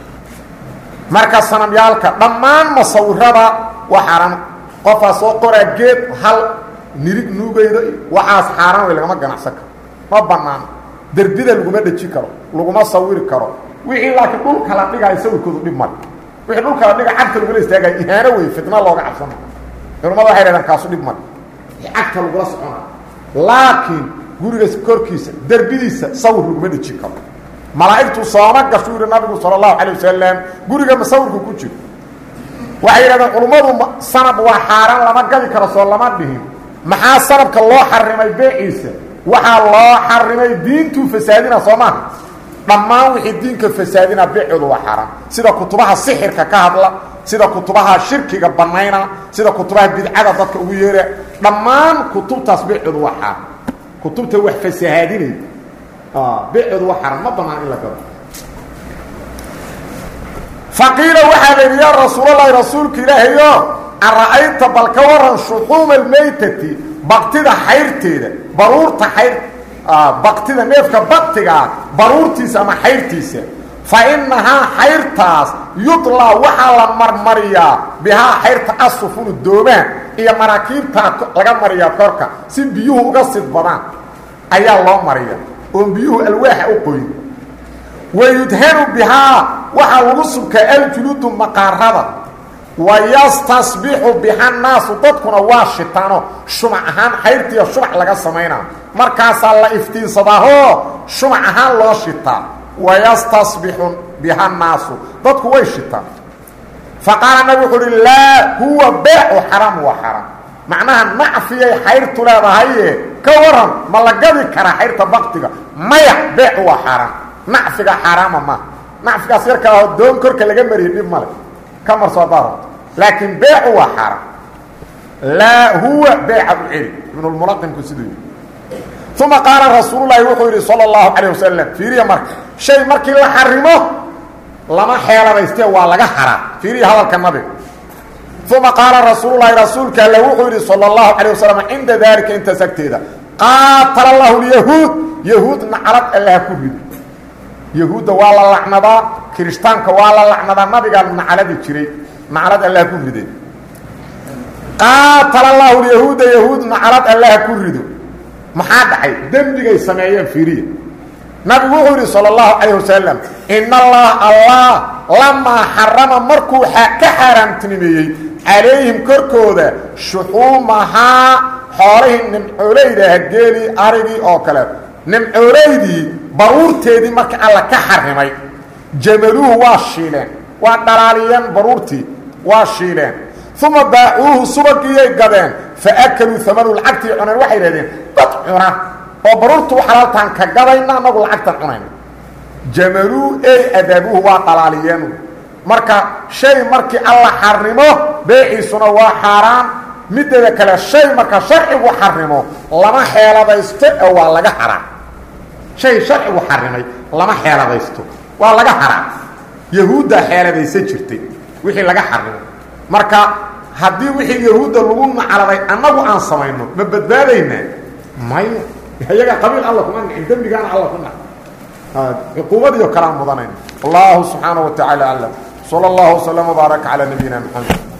marka sanamyaalka dhamaan masawirada waxaran qofa soo qoraa geed hal nirig nuugayda waxaas xaaraan way lagama ganacsan karo ma banaan darbida laguma dhaji karo laguma sawiri karo wixii laakiin dhulka la dhigay sawirkoodu dhib mal wixii dhulka la dhigay cagta lagu istaagay ihaana way fitna looga cabsan culimadu waxay raadaan kaasu dhib mal cagta lagu la socona laakiin guriga korkiisa darbidiisa sawir laguma dhaji karo malaa'iktu sooma gashuur nabigu sallallahu alayhi wasallam guriga masawirku ku jiro waxay raadaan culimadu sanad waa xaaraan lama gali karo soo lama dhihin maxaa sanadka loo xarimay beeciisa waxa loo xarimay diintu fasaadina Soomaa dhamaan wixii diinka fasaadina beecoodu waa xaraam sida kutubaha sixirka ka hadla sida kutubaha shirkiga banayna sida kutubaha bidcada dadka ugu yeera dhamaan kutubtaas beecoodu waa xaraam kutubta wax fasaadinay beecoodu waa xaraam ma banaan in la galo فقيل وحد يا رسول الله رسولك إلهي أرأيت بالكورا شحوم الميتة بقتها حيرتي برورة حير بقتها نفك بقتها برورتي سما حيرتي فإنها حيرتاس يطلع وحالا مرمريا بها حيرت الصفون الدومان هي مراكيب لغا مريا كوركا سين بيوه قصد بنا أي الله مريا وبيوه الواح أقوي ويدهن بها وحاولسك الجلود مقاربة ويستصبح بها الناس تدكنا واشتانو شمعهان حيرتي الشمع لغا سمينا مركز الله افتين صداهو شمعهان لو شتان ويستصبح بها الناس تدكوا ويشتان فقال النبي قل لا هو بيع حرام وحرام معناها نعفي حيرت لا هي كورم ما لقدي كرا حيرت بقتك ما بيع وحرام نعفي حرام ما نعفي سيرك دون كرك لغا مري ديب مال كمر صدار لكن بيع وحرام لا هو بيع العلم من الملقن كسدي ثم قال رسول الله وحده صلى الله عليه وسلم في ريا مرك شيء مرك لا حرمه لما حيل بيستوى لغا حرام في ريا هذا النبي ثم قال رسول الله رسولك له وحده صلى الله عليه وسلم عند ذلك انت سكتيدا قاتل الله اليهود يهود نعرض الله كبير يهود والله لعندا كريستانك والله لعندا نبيغا نعلدي جيري نعرض الله كبير قاتل الله اليهود يهود نعرض الله كبير maxaa dhacay dambiga sameeyeen fiiriye nabigu wuxuu sallallahu alayhi wasallam inna allah lama harama markuu ka haramtinimiyay alayhim korkooda shuhumaha xoolahin nimcooleyda geeli arigi oo kale nimcooleydi baruurteedii marka alla ka xarimay jamaluhu waa shiileen waa dhalaaliyeen baruurtii waa shiileen ثم باعوه سبقيه قدين فأكلوا ثمن العقد عنان waxay leedeen dad cuna oo baruurtu xalaaltan ka gadayna nagu lacagtan cunaan jamalu ay adabuhu wa qalaliyeen marka shay markii alla xarimo beecisuna waa xaraam midda kale shay marka sharcigu xarimo lama xeeladaysto waa laga xaraam shay sharcigu xarimay lama xeeladaysto waa laga xaraam yahuuda xeeladaysa jirtay wixii laga xarimo marka hadii wixii yahuuda lagu macaladay anagu aan sameeyno ma badbaadayna may iyaga qabiil Allah kuma in dambigan Allah kuma xukuumad iyo kalaam mudanayna Allah subhanahu wa ta'ala sallallahu alayhi wa sallam wa baraka ala nabiyina Muhammad